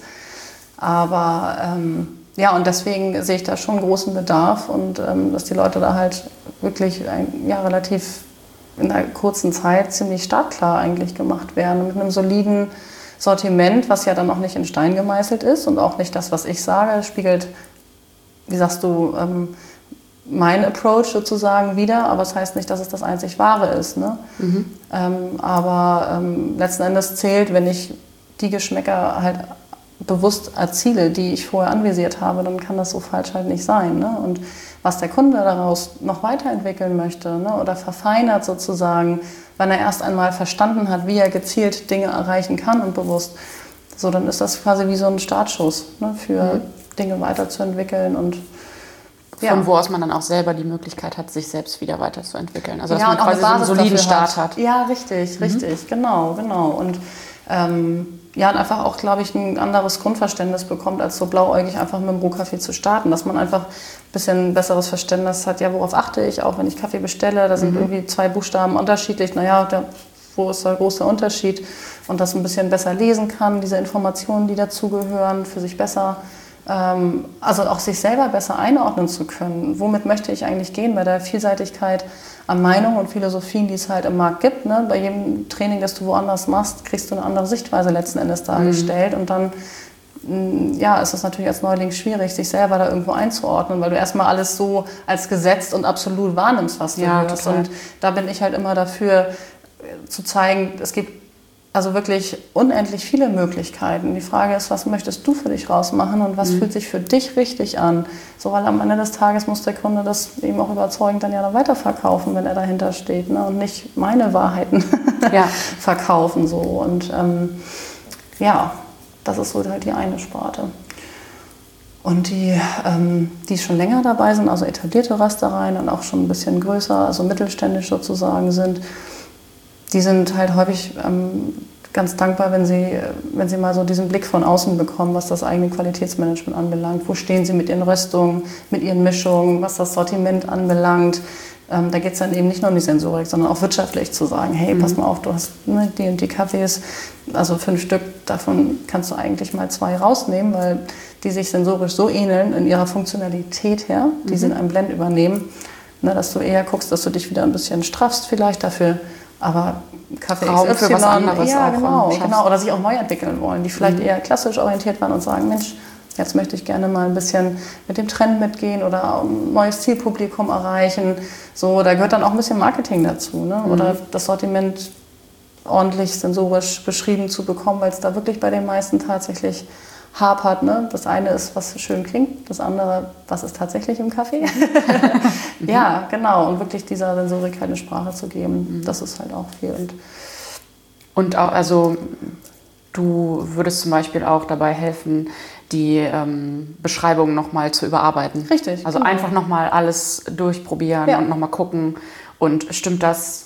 Aber ähm, ja, und deswegen sehe ich da schon großen Bedarf und ähm, dass die Leute da halt wirklich ein, ja, relativ in einer kurzen Zeit ziemlich startklar eigentlich gemacht werden. Mit einem soliden Sortiment, was ja dann auch nicht in Stein gemeißelt ist und auch nicht das, was ich sage, spiegelt, wie sagst du, ähm, mein Approach sozusagen wieder, aber es das heißt nicht, dass es das einzig Wahre ist. Ne? Mhm. Ähm, aber ähm, letzten Endes zählt, wenn ich die Geschmäcker halt bewusst erziele, die ich vorher anvisiert habe, dann kann das so falsch halt nicht sein. Ne? Und was der Kunde daraus noch weiterentwickeln möchte, ne? oder verfeinert sozusagen, wenn er erst einmal verstanden hat, wie er gezielt Dinge erreichen kann und bewusst, so dann ist das quasi wie so ein Startschuss, ne? für mhm. Dinge weiterzuentwickeln und
von ja. wo aus man dann auch selber die Möglichkeit hat, sich selbst wieder weiterzuentwickeln. Also dass ja, man quasi so einen soliden Start hat.
hat. Ja, richtig, mhm. richtig, genau, genau. Und ähm, ja, und einfach auch, glaube ich, ein anderes Grundverständnis bekommt, als so blauäugig einfach mit dem Rohkaffee zu starten. Dass man einfach ein bisschen besseres Verständnis hat, ja, worauf achte ich, auch wenn ich Kaffee bestelle, da sind mhm. irgendwie zwei Buchstaben unterschiedlich. Naja, der, wo ist der große Unterschied? Und das ein bisschen besser lesen kann, diese Informationen, die dazugehören, für sich besser also auch sich selber besser einordnen zu können. Womit möchte ich eigentlich gehen bei der Vielseitigkeit an Meinungen und Philosophien, die es halt im Markt gibt. Ne? Bei jedem Training, das du woanders machst, kriegst du eine andere Sichtweise letzten Endes dargestellt. Mhm. Und dann ja, ist es natürlich als Neuling schwierig, sich selber da irgendwo einzuordnen, weil du erstmal alles so als gesetzt und absolut wahrnimmst, was du
ja,
hörst.
Total.
Und da bin ich halt immer dafür, zu zeigen, es gibt also wirklich unendlich viele Möglichkeiten. Die Frage ist, was möchtest du für dich rausmachen und was mhm. fühlt sich für dich richtig an? So, weil am Ende des Tages muss der Kunde das eben auch überzeugend dann ja noch weiterverkaufen, wenn er dahinter steht, ne? Und nicht meine Wahrheiten ja. verkaufen. So. Und ähm, ja, das ist so halt die eine Sparte. Und die, ähm, die schon länger dabei sind, also etablierte Röstereien und auch schon ein bisschen größer, also mittelständisch sozusagen sind, die sind halt häufig ähm, ganz dankbar, wenn sie, wenn sie mal so diesen Blick von außen bekommen, was das eigene Qualitätsmanagement anbelangt. Wo stehen sie mit ihren Röstungen, mit ihren Mischungen, was das Sortiment anbelangt. Ähm, da geht es dann eben nicht nur um die Sensorik, sondern auch wirtschaftlich zu sagen, hey, mhm. pass mal auf, du hast ne, die und die Kaffees, also fünf Stück, davon kannst du eigentlich mal zwei rausnehmen, weil die sich sensorisch so ähneln in ihrer Funktionalität her, die mhm. sie in einem Blend übernehmen, ne, dass du eher guckst, dass du dich wieder ein bisschen straffst vielleicht dafür. Aber Kaffee
Raum
X Y,
für was anderes
ja,
auch
genau,
schaffst.
genau, oder sich auch neu entwickeln wollen, die vielleicht mhm. eher klassisch orientiert waren und sagen, Mensch, Jetzt möchte ich gerne mal ein bisschen mit dem Trend mitgehen oder ein neues Zielpublikum erreichen. So, da gehört dann auch ein bisschen Marketing dazu, ne?
Mhm.
Oder das Sortiment ordentlich sensorisch beschrieben zu bekommen, weil es da wirklich bei den meisten tatsächlich hapert. Ne? Das eine ist, was schön klingt, das andere, was ist tatsächlich im Kaffee. Ja, genau. Und wirklich dieser Sensorik halt eine Sprache zu geben, mhm. das ist halt auch viel. Und,
und auch, also du würdest zum Beispiel auch dabei helfen, die ähm, Beschreibung nochmal zu überarbeiten.
Richtig.
Also genau. Einfach nochmal alles durchprobieren ja. und nochmal gucken. Und stimmt das,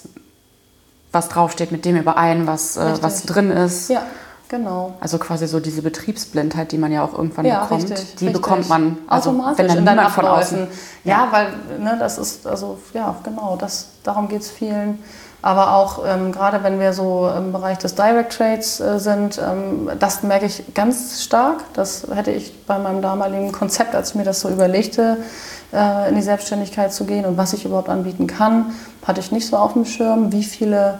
was draufsteht, mit dem überein, was, äh, was drin ist?
Ja, genau.
Also quasi so diese Betriebsblindheit, die man ja auch irgendwann
ja,
bekommt,
richtig,
die
richtig.
bekommt man also,
automatisch
wenn dann
in deinen
niemand von außen.
Ja, ja, weil ne, das ist, also ja, genau, das, darum geht es vielen. Aber auch ähm, gerade wenn wir so im Bereich des Direct Trades äh, sind, ähm, das merke ich ganz stark. Das hätte ich bei meinem damaligen Konzept, als ich mir das so überlegte, äh, in die Selbstständigkeit zu gehen und was ich überhaupt anbieten kann, hatte ich nicht so auf dem Schirm, wie viele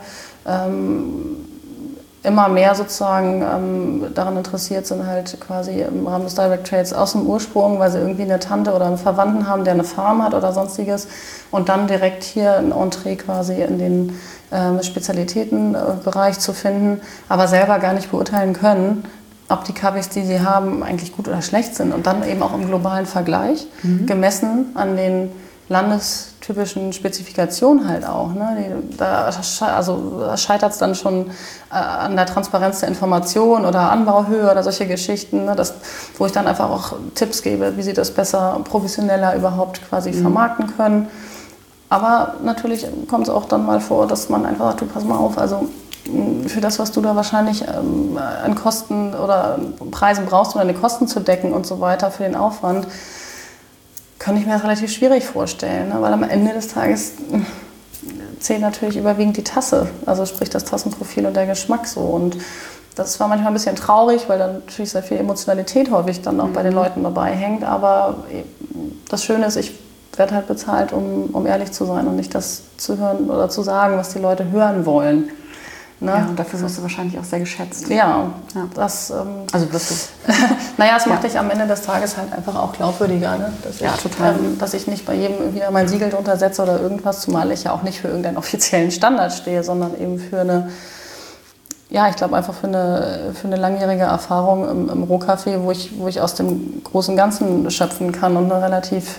ähm, immer mehr sozusagen ähm, daran interessiert sind, halt quasi im Rahmen des Direct Trades aus dem Ursprung, weil sie irgendwie eine Tante oder einen Verwandten haben, der eine Farm hat oder sonstiges und dann direkt hier ein Entree quasi in den ähm, Spezialitätenbereich zu finden, aber selber gar nicht beurteilen können, ob die Kaffees, die sie haben, eigentlich gut oder schlecht sind und dann eben auch im globalen Vergleich, mhm. gemessen an den landestypischen Spezifikationen halt auch. Ne? Die, da also scheitert es dann schon äh, an der Transparenz der Information oder Anbauhöhe oder solche Geschichten, ne? Das, wo ich dann einfach auch Tipps gebe, wie sie das besser, professioneller überhaupt quasi mhm. vermarkten können. Aber natürlich kommt es auch dann mal vor, dass man einfach sagt, du pass mal auf, also für das, was du da wahrscheinlich ähm, an Kosten oder Preisen brauchst, um deine Kosten zu decken und so weiter für den Aufwand, kann ich mir das relativ schwierig vorstellen, ne? Weil am Ende des Tages zählt natürlich überwiegend die Tasse, also sprich das Tassenprofil und der Geschmack so. Und das war manchmal ein bisschen traurig, weil dann natürlich sehr viel Emotionalität häufig dann auch mhm. bei den Leuten dabei hängt. Aber das Schöne ist, ich werde halt bezahlt, um, um ehrlich zu sein und nicht das zu hören oder zu sagen, was die Leute hören wollen. Ne?
Ja, und dafür wirst du wahrscheinlich auch sehr geschätzt.
Ja, ja. das... Ähm,
also wirst du...
naja, es macht
ja.
dich am Ende des Tages halt einfach auch glaubwürdiger. Ne? Dass
ja,
ich,
total.
Ähm, dass ich nicht bei jedem wieder mein Siegel drunter setze oder irgendwas, zumal ich ja auch nicht für irgendeinen offiziellen Standard stehe, sondern eben für eine... Ja, ich glaube einfach für eine, für eine langjährige Erfahrung im, im Rohkaffee, wo ich, wo ich aus dem großen Ganzen schöpfen kann und eine relativ...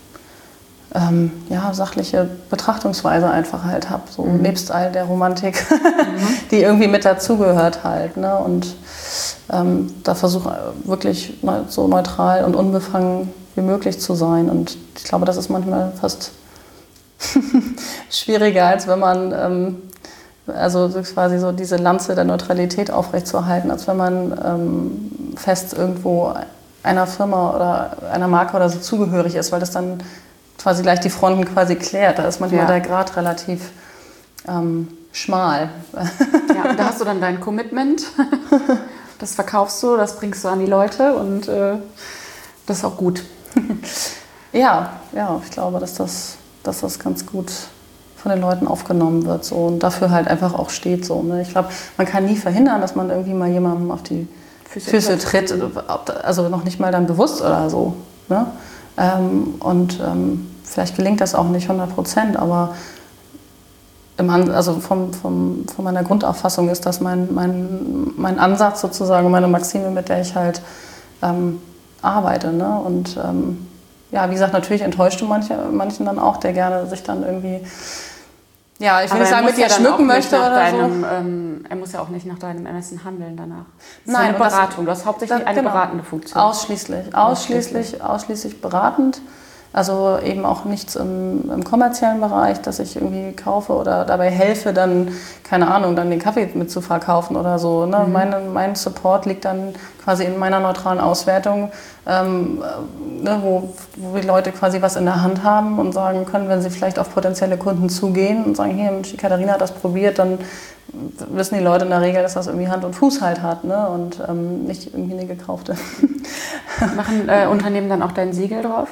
Ähm, ja, sachliche Betrachtungsweise einfach halt habe, so mhm. nebst all der Romantik, mhm. die irgendwie mit dazugehört halt. Ne? Und ähm, da versuche wirklich so neutral und unbefangen wie möglich zu sein. Und ich glaube, das ist manchmal fast schwieriger, als wenn man, ähm, also quasi so diese Lanze der Neutralität aufrechtzuerhalten, als wenn man ähm, fest irgendwo einer Firma oder einer Marke oder so zugehörig ist, weil das dann quasi gleich die Fronten quasi klärt. Da ist manchmal ja. der Grad relativ ähm, schmal.
Ja, und da hast du dann dein Commitment. Das verkaufst du, das bringst du an die Leute und äh, das ist auch gut.
Ja, ja, ich glaube, dass das, dass das ganz gut von den Leuten aufgenommen wird so, und dafür halt einfach auch steht. So, ne? Ich glaube, man kann nie verhindern, dass man irgendwie mal jemandem auf die Füße, Füße tritt, also noch nicht mal dann bewusst oder so. Ne? Ähm, und ähm, vielleicht gelingt das auch nicht hundert Prozent, aber im An- also vom, vom, von meiner Grundauffassung ist das mein, mein, mein Ansatz sozusagen, meine Maxime, mit der ich halt ähm, arbeite. Ne? Und ähm, ja, wie gesagt, natürlich enttäuscht du manche, manchen dann auch, der gerne sich dann irgendwie, ja, ich will nicht sagen, mit dir schmücken möchte oder
deinem,
so.
Ähm, er muss ja auch nicht nach deinem Ermessen handeln danach. Das
Nein,
ist eine Beratung.
Das,
du hast hauptsächlich
das,
eine
genau.
beratende Funktion.
Ausschließlich, ausschließlich, ausschließlich beratend. Also eben auch nichts im, im kommerziellen Bereich, dass ich irgendwie kaufe oder dabei helfe, dann, keine Ahnung, dann den Kaffee mit zu verkaufen oder so. Ne? Mhm. Meine, mein Support liegt dann quasi in meiner neutralen Auswertung, ähm, ne, wo, wo die Leute quasi was in der Hand haben und sagen können, wenn sie vielleicht auf potenzielle Kunden zugehen und sagen, hier, die Katharina hat das probiert, dann wissen die Leute in der Regel, dass das irgendwie Hand und Fuß halt hat, ne? Und ähm, nicht irgendwie eine gekaufte.
Machen äh, Unternehmen dann auch dein Siegel drauf?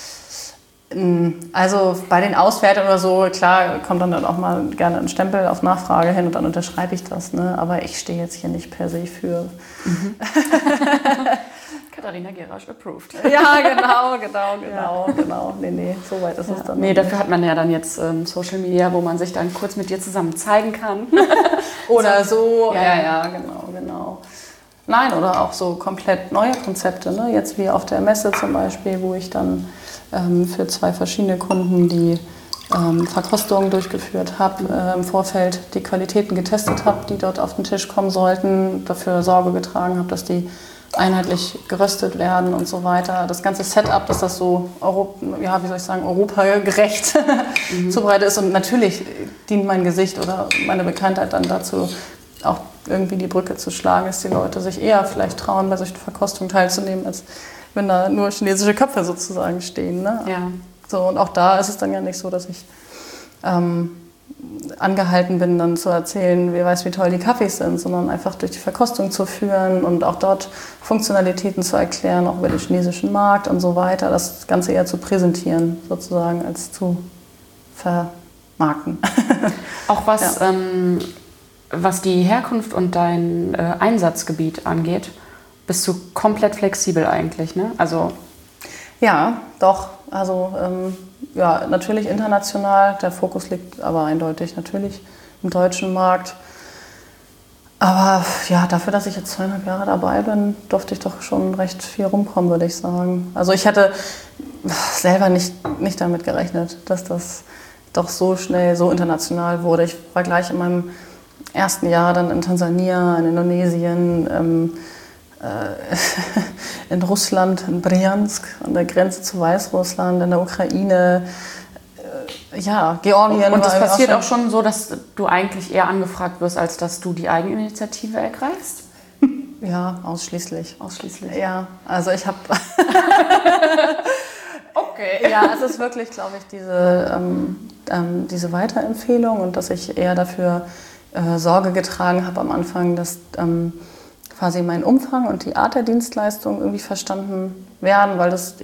Also bei den Auswertungen oder so, klar, kommt dann auch mal gerne ein Stempel auf Nachfrage hin und dann unterschreibe ich das. Ne? Aber ich stehe jetzt hier nicht per se für. Mhm.
Katharina Gerasch approved.
Ja, genau, genau, genau, ja. genau. Nee, nee, so weit ist ja. es dann
Nee, dafür hat man ja dann jetzt ähm, Social Media, wo man sich dann kurz mit dir zusammen zeigen kann.
Oder so.
Ja,
ja, ja, genau, genau. Nein, oder auch so komplett neue Konzepte, ne? Jetzt wie auf der Messe zum Beispiel, wo ich dann ähm, für zwei verschiedene Kunden die ähm, Verkostungen durchgeführt habe, äh, im Vorfeld die Qualitäten getestet habe, die dort auf den Tisch kommen sollten, dafür Sorge getragen habe, dass die einheitlich geröstet werden und so weiter. Das ganze Setup, dass das so Euro, ja, wie soll ich sagen, europagerecht mhm. zubereitet ist. Und natürlich dient mein Gesicht oder meine Bekanntheit dann dazu, auch irgendwie die Brücke zu schlagen, dass die Leute sich eher vielleicht trauen, bei solchen Verkostungen teilzunehmen, als wenn da nur chinesische Köpfe sozusagen stehen. Ne?
Ja.
So, und auch da ist es dann ja nicht so, dass ich ähm, angehalten bin, dann zu erzählen, wer weiß, wie toll die Kaffees sind, sondern einfach durch die Verkostung zu führen und auch dort Funktionalitäten zu erklären, auch über den chinesischen Markt und so weiter, das Ganze eher zu präsentieren, sozusagen, als zu vermarkten.
Auch was... Ja. Ähm Was die Herkunft und dein äh, Einsatzgebiet angeht, bist du komplett flexibel eigentlich, ne? Also
ja, doch. Also ähm, ja, natürlich international. Der Fokus liegt aber eindeutig natürlich im deutschen Markt. Aber ja, dafür, dass ich jetzt zweieinhalb Jahre dabei bin, durfte ich doch schon recht viel rumkommen, würde ich sagen. Also ich hätte selber nicht, nicht damit gerechnet, dass das doch so schnell so international wurde. Ich war gleich in meinem ersten Jahr dann in Tansania, in Indonesien, ähm, äh, in Russland, in Bryansk, an der Grenze zu Weißrussland, in der Ukraine, äh, ja, Georgien.
Und es passiert auch schon, auch schon so, dass du eigentlich eher angefragt wirst, als dass du die Eigeninitiative ergreifst?
Ja, ausschließlich.
Ausschließlich?
Ja, also ich habe...
Okay.
Ja, es ist wirklich, glaube ich, diese, ähm, ähm, diese Weiterempfehlung und dass ich eher dafür äh, Sorge getragen habe am Anfang, dass ähm, quasi mein Umfang und die Art der Dienstleistung irgendwie verstanden werden, weil das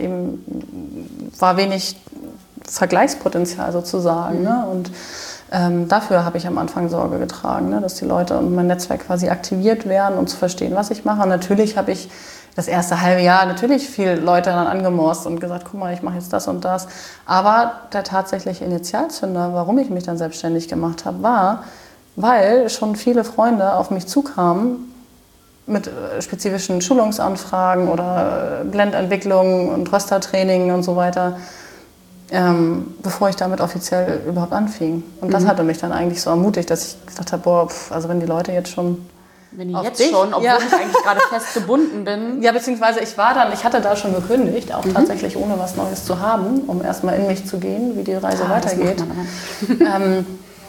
eben war wenig Vergleichspotenzial sozusagen. Mhm. Ne? Und ähm, dafür habe ich am Anfang Sorge getragen, ne? Dass die Leute und mein Netzwerk quasi aktiviert werden, um zu verstehen, was ich mache. Und natürlich habe ich das erste halbe Jahr natürlich viele Leute dann angemorst und gesagt, guck mal, ich mache jetzt das und das. Aber der tatsächliche Initialzünder, warum ich mich dann selbstständig gemacht habe, war, weil schon viele Freunde auf mich zukamen mit spezifischen Schulungsanfragen oder Blendentwicklung und Röstertraining und so weiter, ähm, bevor ich damit offiziell überhaupt anfing. Und das mhm. hatte mich dann eigentlich so ermutigt, dass ich gesagt habe, boah, pf, also wenn die Leute jetzt schon
Wenn die jetzt dich, schon, obwohl ja. ich eigentlich gerade fest gebunden bin.
Ja, beziehungsweise ich war dann, ich hatte da schon gekündigt, auch mhm. tatsächlich ohne was Neues zu haben, um erstmal in mich zu gehen, wie die Reise ah, weitergeht. ähm,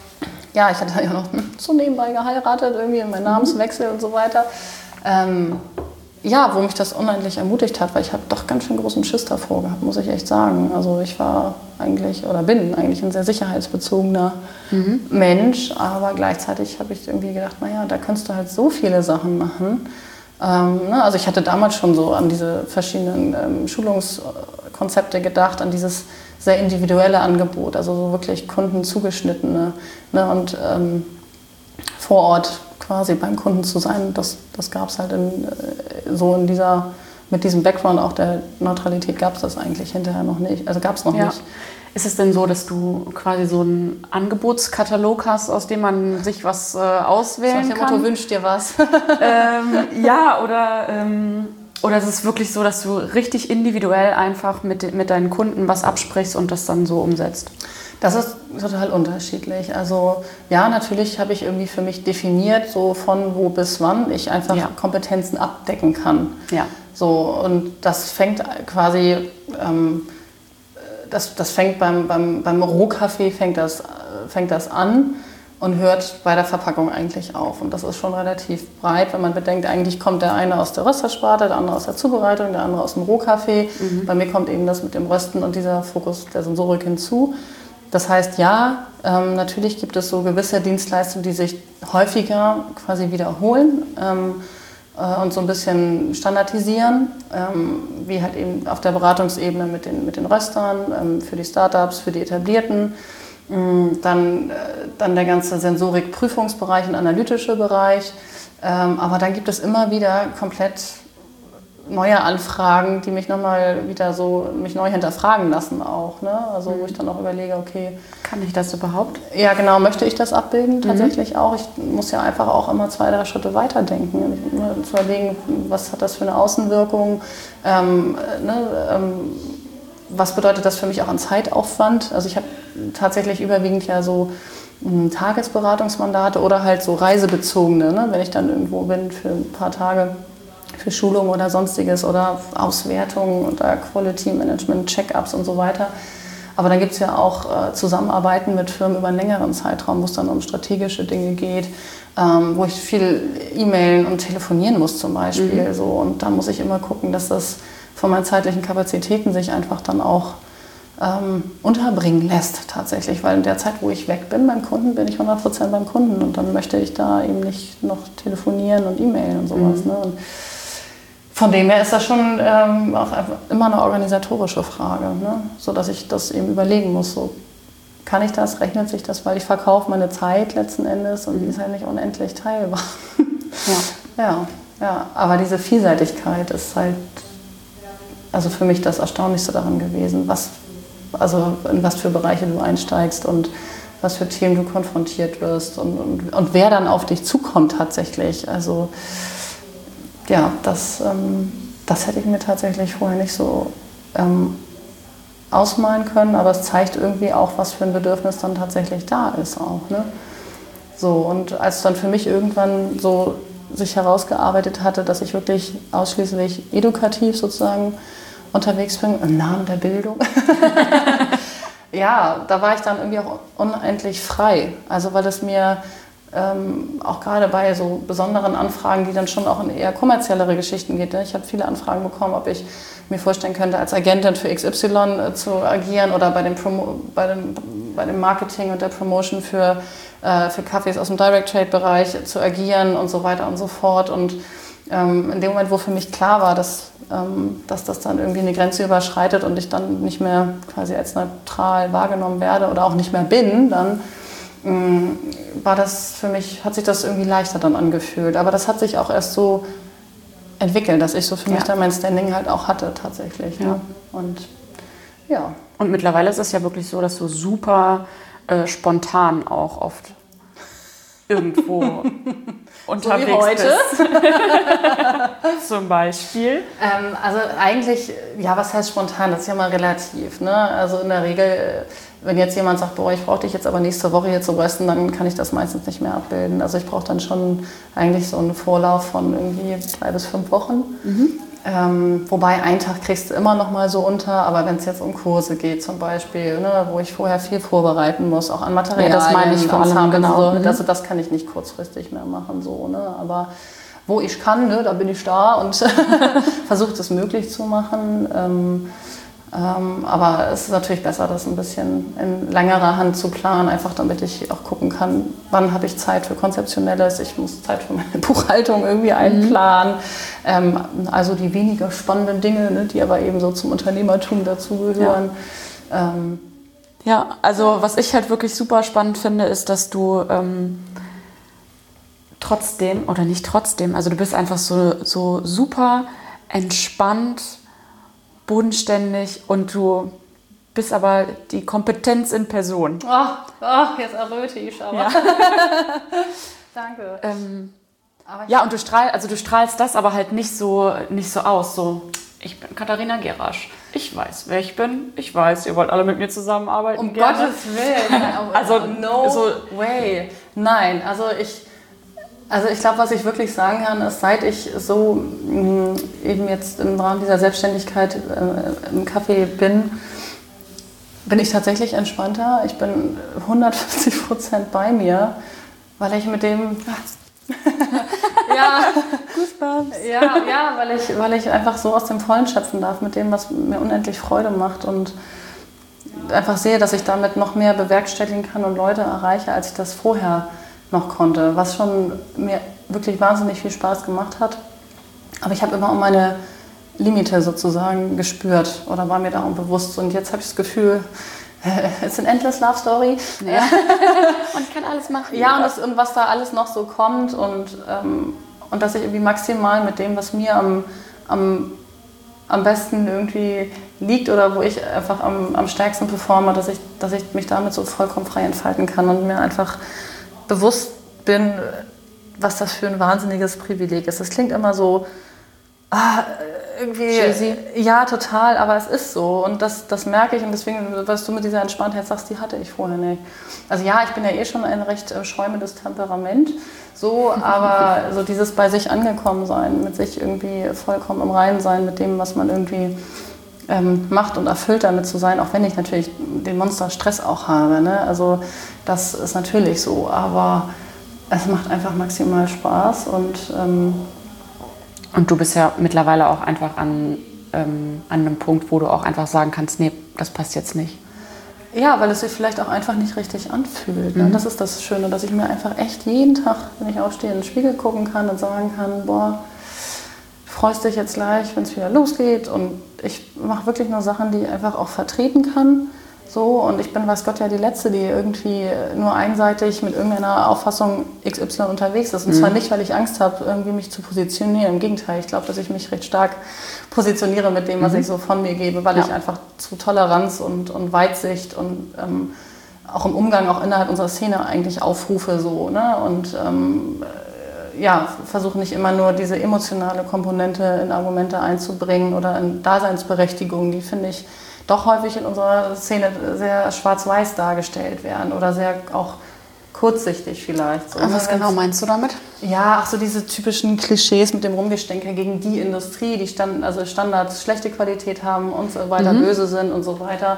ja, ich hatte dann ja noch so nebenbei geheiratet, irgendwie in meinen Namenswechsel und so weiter. Ähm, ja, wo mich das unendlich ermutigt hat, weil ich habe doch ganz schön großen Schiss davor gehabt, muss ich echt sagen. Also ich war eigentlich oder bin eigentlich ein sehr sicherheitsbezogener mhm. Mensch, aber gleichzeitig habe ich irgendwie gedacht, naja, da kannst du halt so viele Sachen machen. Ähm, ne? Also ich hatte damals schon so an diese verschiedenen ähm, Schulungskonzepte gedacht, an dieses sehr individuelle Angebot, also so wirklich kundenzugeschnittene, ne? Und ähm, vor Ort quasi beim Kunden zu sein, das, das gab es halt in, so in dieser, mit diesem Background auch der Neutralität gab es das eigentlich hinterher noch nicht, also gab es noch ja. nicht.
Ist es denn so, dass du quasi so einen Angebotskatalog hast, aus dem man sich was äh, auswählen
Sag,
kann?
Motto, wünsch dir was.
ähm, ja, oder, ähm, oder ist es wirklich so, dass du richtig individuell einfach mit, mit deinen Kunden was absprichst und das dann so umsetzt?
Das ist total unterschiedlich. Also ja, natürlich habe ich irgendwie für mich definiert, so von wo bis wann ich einfach ja. Kompetenzen abdecken kann.
Ja.
So, und das fängt quasi, ähm, das, das fängt beim, beim, beim Rohkaffee fängt das, fängt das an und hört bei der Verpackung eigentlich auf. Und das ist schon relativ breit, wenn man bedenkt, eigentlich kommt der eine aus der Röstersparte, der andere aus der Zubereitung, der andere aus dem Rohkaffee. Mhm. Bei mir kommt eben das mit dem Rösten und dieser Fokus der Sensorik hinzu. Das heißt, ja, ähm, natürlich gibt es so gewisse Dienstleistungen, die sich häufiger quasi wiederholen ähm, äh, und so ein bisschen standardisieren, ähm, wie halt eben auf der Beratungsebene mit den, mit den Röstern, ähm, für die Startups, für die Etablierten. Ähm, dann, äh, dann der ganze Sensorik-Prüfungsbereich und analytische Bereich. Ähm, aber dann gibt es immer wieder komplett neue Anfragen, die mich nochmal wieder so, mich neu hinterfragen lassen auch. Ne? Also wo ich dann auch überlege, okay.
Kann ich das überhaupt?
Ja, genau, möchte ich das abbilden tatsächlich mhm. auch. Ich muss ja einfach auch immer zwei, drei Schritte weiterdenken. Ich, ne, zu überlegen, was hat das für eine Außenwirkung, ähm, ne, ähm, was bedeutet das für mich auch an Zeitaufwand. Also ich habe tatsächlich überwiegend ja so m, Tagesberatungsmandate oder halt so reisebezogene, ne? Wenn ich dann irgendwo bin für ein paar Tage, für Schulung oder sonstiges oder Auswertungen oder Quality Management, Check-ups und so weiter. Aber dann gibt es ja auch äh, Zusammenarbeiten mit Firmen über einen längeren Zeitraum, wo es dann um strategische Dinge geht, ähm, wo ich viel E-Mailen und telefonieren muss zum Beispiel. Mhm. So. Und da muss ich immer gucken, dass das von meinen zeitlichen Kapazitäten sich einfach dann auch ähm, unterbringen lässt tatsächlich. Weil in der Zeit, wo ich weg bin beim Kunden, bin ich hundert Prozent beim Kunden. Und dann möchte ich da eben nicht noch telefonieren und E-Mailen und sowas. Mhm. Ne? Und von dem her ist das schon ähm, auch immer eine organisatorische Frage, ne? So dass ich das eben überlegen muss, so kann ich das, rechnet sich das, weil ich verkaufe meine Zeit letzten Endes und die ist halt nicht unendlich teilbar. Ja. ja, ja, aber diese Vielseitigkeit ist halt also für mich das Erstaunlichste daran gewesen, was, also in was für Bereiche du einsteigst und was für Themen du konfrontiert wirst und, und, und wer dann auf dich zukommt tatsächlich. Also ja, das, ähm, das hätte ich mir tatsächlich vorher nicht so ähm, ausmalen können, aber es zeigt irgendwie auch, was für ein Bedürfnis dann tatsächlich da ist auch. Ne? So, und als dann für mich irgendwann so sich herausgearbeitet hatte, dass ich wirklich ausschließlich edukativ sozusagen unterwegs bin, im Namen der Bildung, ja, da war ich dann irgendwie auch unendlich frei. Also weil es mir Ähm, auch gerade bei so besonderen Anfragen, die dann schon auch in eher kommerziellere Geschichten geht. Ne? Ich habe viele Anfragen bekommen, ob ich mir vorstellen könnte, als Agentin für X Y äh, zu agieren oder bei dem, Promo bei, dem, bei dem Marketing und der Promotion für, äh, für Kaffees aus dem Direct-Trade-Bereich zu agieren und so weiter und so fort. Und ähm, in dem Moment, wo für mich klar war, dass, ähm, dass das dann irgendwie eine Grenze überschreitet und ich dann nicht mehr quasi als neutral wahrgenommen werde oder auch nicht mehr bin, dann war das für mich, hat sich das irgendwie leichter dann angefühlt. Aber das hat sich auch erst so entwickelt, dass ich so für mich ja. dann mein Standing halt auch hatte tatsächlich. Ja. Ne? Und ja.
Und mittlerweile ist es ja wirklich so, dass du super äh, spontan auch oft irgendwo unterwegs
so wie heute.
bist. Zum Beispiel.
Ähm, also eigentlich, ja, was heißt spontan? Das ist ja mal relativ. Ne? Also in der Regel, wenn jetzt jemand sagt, boah, ich brauche dich jetzt aber nächste Woche hier zu rösten, dann kann ich das meistens nicht mehr abbilden. Also ich brauche dann schon eigentlich so einen Vorlauf von irgendwie drei bis fünf Wochen. Mhm. Ähm, wobei einen Tag kriegst du immer noch mal so unter, aber wenn es jetzt um Kurse geht zum Beispiel, ne, wo ich vorher viel vorbereiten muss, auch an Materialien,
ja, das meine ich vor allem, genau.
So, mhm. also das kann ich nicht kurzfristig mehr machen, so, ne, aber wo ich kann, ne, da bin ich da und versuche das möglich zu machen. Ähm, Ähm, aber es ist natürlich besser, das ein bisschen in längerer Hand zu planen, einfach damit ich auch gucken kann, wann habe ich Zeit für Konzeptionelles, ich muss Zeit für meine Buchhaltung irgendwie einplanen. Mhm. Ähm, also die weniger spannenden Dinge, ne, die aber eben so zum Unternehmertum dazugehören. Ja. Ähm,
ja, also was ich halt wirklich super spannend finde, ist, dass du ähm, trotzdem, oder nicht trotzdem, also du bist einfach so, so super entspannt, bodenständig und du bist aber die Kompetenz in Person.
Oh, oh jetzt erröte ich aber.
Ja.
Danke.
Ähm, aber ja, und du strahlst, also du strahlst das aber halt nicht so, nicht so aus. So, ich bin Katharina Gerasch. Ich weiß, wer ich bin. Ich weiß, ihr wollt alle mit mir zusammenarbeiten.
Um
gerne.
Gottes Willen.
Also
no
so,
way. Nein, also ich... Also ich glaube, was ich wirklich sagen kann, ist, seit ich so mh, eben jetzt im Rahmen dieser Selbstständigkeit äh, im Café bin, bin ich tatsächlich entspannter. Ich bin hundertfünfzig Prozent bei mir, weil ich mit dem... ja, ja, ja, weil ich, weil ich einfach so aus dem Vollen schöpfen darf, mit dem, was mir unendlich Freude macht und einfach sehe, dass ich damit noch mehr bewerkstelligen kann und Leute erreiche, als ich das vorher noch konnte, was schon mir wirklich wahnsinnig viel Spaß gemacht hat. Aber ich habe immer um meine Limite sozusagen gespürt oder war mir darum bewusst. Und jetzt habe ich das Gefühl, es ist ein endless Love Story.
Ja. Und ich kann alles machen.
Ja, und, das, und was da alles noch so kommt und, ähm, und dass ich irgendwie maximal mit dem, was mir am, am, am besten irgendwie liegt oder wo ich einfach am, am stärksten performe, dass ich, dass ich mich damit so vollkommen frei entfalten kann und mir einfach bewusst bin, was das für ein wahnsinniges Privileg ist. Das klingt immer so, ah, irgendwie,
cheesy.
Ja, total, aber es ist so und das, das merke ich und deswegen, was du mit dieser Entspanntheit sagst, die hatte ich vorher nicht. Also ja, ich bin ja eh schon ein recht äh, schäumendes Temperament, so, aber so dieses bei sich angekommen sein, mit sich irgendwie vollkommen im Reinen sein, mit dem, was man irgendwie ähm, macht und erfüllt damit zu sein, auch wenn ich natürlich den Monster Stress auch habe, ne? Also das ist natürlich so, aber es macht einfach maximal Spaß und ähm,
Und du bist ja mittlerweile auch einfach an, ähm, an einem Punkt, wo du auch einfach sagen kannst, nee, das passt jetzt nicht.
Ja, weil es sich vielleicht auch einfach nicht richtig anfühlt. Ne? Mhm. Das ist das Schöne, dass ich mir einfach echt jeden Tag, wenn ich aufstehe, in den Spiegel gucken kann und sagen kann, boah, freust dich jetzt gleich, wenn es wieder losgeht. Und ich mache wirklich nur Sachen, die ich einfach auch vertreten kann. So, und ich bin, weiß Gott, ja die Letzte, die irgendwie nur einseitig mit irgendeiner Auffassung X Y unterwegs ist. Und mhm. zwar nicht, weil ich Angst habe, irgendwie mich zu positionieren. Im Gegenteil, ich glaube, dass ich mich recht stark positioniere mit dem, was mhm. ich so von mir gebe, weil ja. ich einfach zu Toleranz und, und Weitsicht und ähm, auch im Umgang, auch innerhalb unserer Szene eigentlich aufrufe. So, ne? Und ähm, ja, versuche nicht immer nur diese emotionale Komponente in Argumente einzubringen oder in Daseinsberechtigung, die finde ich doch häufig in unserer Szene sehr schwarz-weiß dargestellt werden oder sehr auch kurzsichtig vielleicht. So.
Was genau meinst du damit?
Ja, ach so diese typischen Klischees mit dem Rumgestänke gegen die Industrie, die Stand, also Standards schlechte Qualität haben und so weiter, mhm. böse sind und so weiter.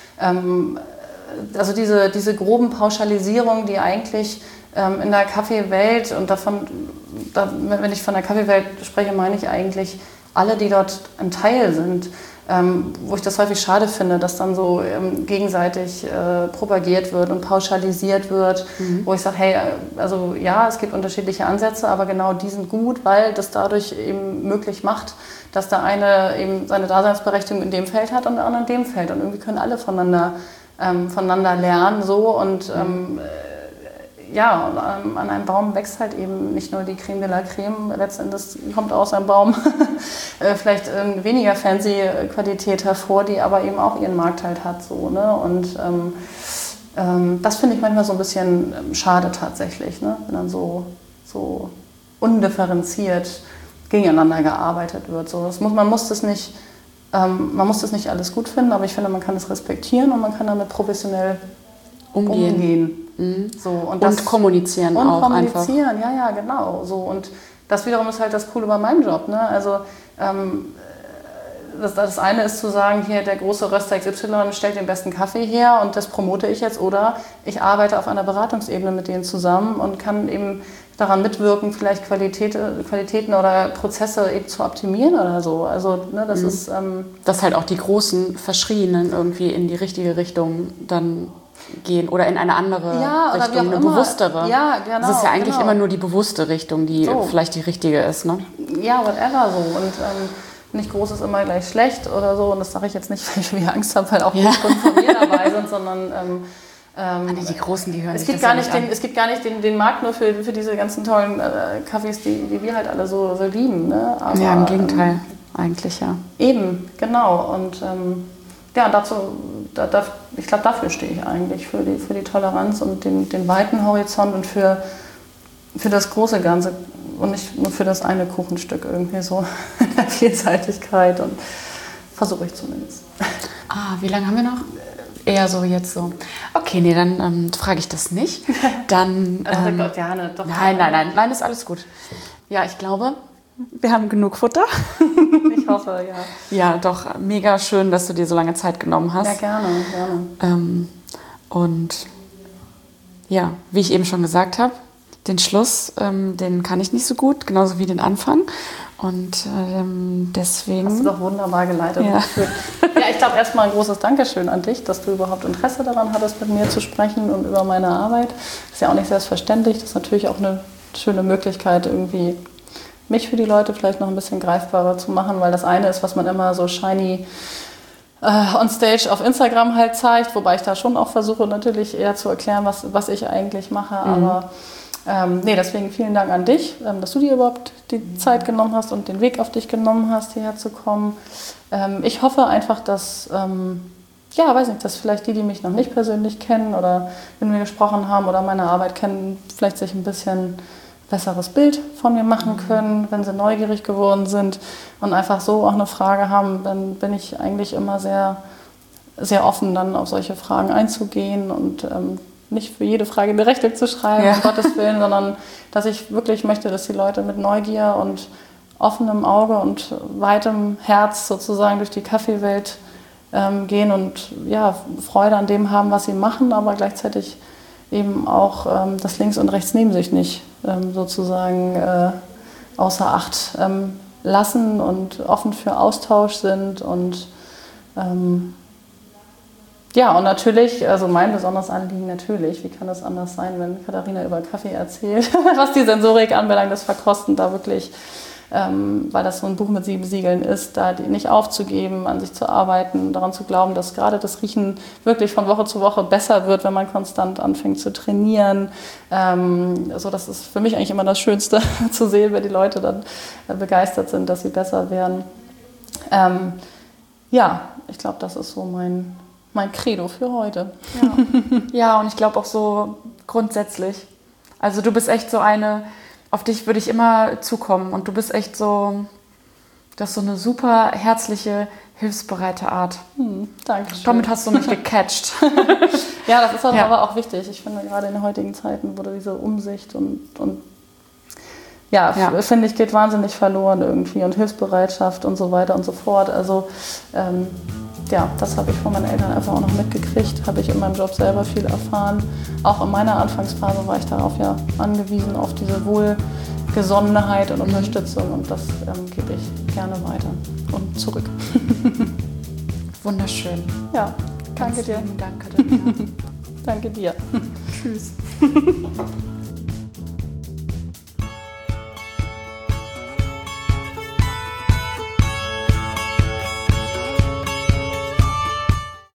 Ähm, also diese, diese groben Pauschalisierungen, die eigentlich ähm, in der Kaffeewelt und davon, da, wenn ich von der Kaffeewelt spreche, meine ich eigentlich alle, die dort ein Teil sind. Ähm, wo ich das häufig schade finde, dass dann so ähm, gegenseitig äh, propagiert wird und pauschalisiert wird, mhm. wo ich sage, hey, also ja, es gibt unterschiedliche Ansätze, aber genau die sind gut, weil das dadurch eben möglich macht, dass der eine eben seine Daseinsberechtigung in dem Feld hat und der andere in dem Feld und irgendwie können alle voneinander, ähm, voneinander lernen so und ähm, ja, an einem Baum wächst halt eben nicht nur die Creme de la Creme, letztendlich kommt aus einem Baum vielleicht in weniger fancy Qualität hervor, die aber eben auch ihren Markt halt hat. So, ne? Und ähm, ähm, das finde ich manchmal so ein bisschen schade tatsächlich, ne? Wenn dann so, so undifferenziert gegeneinander gearbeitet wird. So, das muss, man, muss das nicht, ähm, man muss das nicht alles gut finden, aber ich finde, man kann es respektieren und man kann damit professionell umgehen. umgehen.
Mhm.
So, und,
und
das,
kommunizieren
und
auch
kommunizieren,
einfach.
ja, ja, genau. So, und das wiederum ist halt das Coole bei meinem Job. Ne? Also ähm, das, das eine ist zu sagen, hier der große Röster X Y stellt den besten Kaffee her und das promote ich jetzt. Oder ich arbeite auf einer Beratungsebene mit denen zusammen und kann eben daran mitwirken, vielleicht Qualität, Qualitäten oder Prozesse eben zu optimieren oder so. Also ne, das mhm. ist... Ähm,
dass halt auch die großen Verschrienen irgendwie in die richtige Richtung dann gehen oder in eine andere
ja,
Richtung,
oder wie auch
eine
immer.
bewusstere.
Ja, genau.
Das ist ja eigentlich
genau.
immer nur die bewusste Richtung, die
so.
vielleicht die richtige ist, ne?
Ja, whatever so. Und ähm, nicht groß ist immer gleich schlecht oder so. Und das sage ich jetzt nicht, weil ich wieder Angst habe, weil auch ja. Kunden von mir dabei sind, sondern ähm,
ähm, die Großen, die hören
es
sich
gibt
das
gar
ja
nicht
nicht
den,
an.
Es gibt gar nicht den, den Markt nur für, für diese ganzen tollen äh, Kaffees, die, die wir halt alle so, so lieben. Ne? Aber,
ja, im Gegenteil,
ähm,
eigentlich, ja.
Eben, genau. Und ähm, ja, dazu, da, da, ich glaube, dafür stehe ich eigentlich, für die, für die Toleranz und den, den weiten Horizont und für, für das große Ganze und nicht nur für das eine Kuchenstück irgendwie so in der Vielseitigkeit und versuche ich zumindest.
Ah, wie lange haben wir noch? Eher so jetzt so. Okay, nee, dann ähm, frage ich das nicht. Dann,
also,
ähm,
Gott, ja, ne, doch,
nein, nein, nein, nein, ist alles gut. Ja, ich glaube, wir haben genug Futter.
Ich hoffe, ja.
Ja, doch, mega schön, dass du dir so lange Zeit genommen hast.
Ja, gerne, gerne.
Ähm, und ja, wie ich eben schon gesagt habe, den Schluss, ähm, den kann ich nicht so gut, genauso wie den Anfang. Und ähm, deswegen...
Hast du doch wunderbar geleitet.
Ja,
ja ich glaube erstmal ein großes Dankeschön an dich, dass du überhaupt Interesse daran hattest, mit mir zu sprechen und über meine Arbeit. Das ist ja auch nicht selbstverständlich. Das ist natürlich auch eine schöne Möglichkeit, irgendwie mich für die Leute vielleicht noch ein bisschen greifbarer zu machen, weil das eine ist, was man immer so shiny äh, on stage auf Instagram halt zeigt, wobei ich da schon auch versuche, natürlich eher zu erklären, was, was ich eigentlich mache. Mhm. Aber Ähm, nee, deswegen vielen Dank an dich, ähm, dass du dir überhaupt die Zeit genommen hast und den Weg auf dich genommen hast, hierher zu kommen. Ähm, ich hoffe einfach, dass, ähm, ja, weiß nicht, dass vielleicht die, die mich noch nicht persönlich kennen oder mit mir gesprochen haben oder meine Arbeit kennen, vielleicht sich ein bisschen besseres Bild von mir machen können, wenn sie neugierig geworden sind und einfach so auch eine Frage haben, dann bin ich eigentlich immer sehr, sehr offen, dann auf solche Fragen einzugehen und ähm, nicht für jede Frage eine Rechnung zu schreiben, ja. um Gottes Willen, sondern dass ich wirklich möchte, dass die Leute mit Neugier und offenem Auge und weitem Herz sozusagen durch die Kaffeewelt ähm, gehen und ja, Freude an dem haben, was sie machen, aber gleichzeitig eben auch ähm, das Links und Rechts neben sich nicht ähm, sozusagen äh, außer Acht ähm, lassen und offen für Austausch sind und ähm, ja, und natürlich, also mein besonderes Anliegen natürlich, wie kann das anders sein, wenn Katharina über Kaffee erzählt, was die Sensorik anbelangt, das Verkosten da wirklich, ähm, weil das so ein Buch mit sieben Siegeln ist, da die nicht aufzugeben, an sich zu arbeiten, daran zu glauben, dass gerade das Riechen wirklich von Woche zu Woche besser wird, wenn man konstant anfängt zu trainieren. Ähm, also das ist für mich eigentlich immer das Schönste zu sehen, wenn die Leute dann äh, begeistert sind, dass sie besser werden. Ähm, ja, ich glaube, das ist so mein... mein Credo für heute.
Ja, ja, und ich glaube auch so grundsätzlich. Also du bist echt so eine, auf dich würde ich immer zukommen und du bist echt so, du hast so eine super herzliche, hilfsbereite Art.
Hm, Dankeschön.
Damit hast du mich gecatcht.
Ja, das ist halt
ja.
aber auch wichtig. Ich finde, gerade in den heutigen Zeiten wurde diese Umsicht und, und ja, ja. finde ich, geht wahnsinnig verloren irgendwie und Hilfsbereitschaft und so weiter und so fort. Also ähm, ja, das habe ich von meinen Eltern einfach auch noch mitgekriegt, habe ich in meinem Job selber viel erfahren. Auch in meiner Anfangsphase war ich darauf ja angewiesen, auf diese Wohlgesonnenheit und Unterstützung und das ähm, gebe ich gerne weiter und zurück.
Wunderschön.
Ja, danke
Ganz
dir.
Danke, Katharina.
Danke dir.
Tschüss.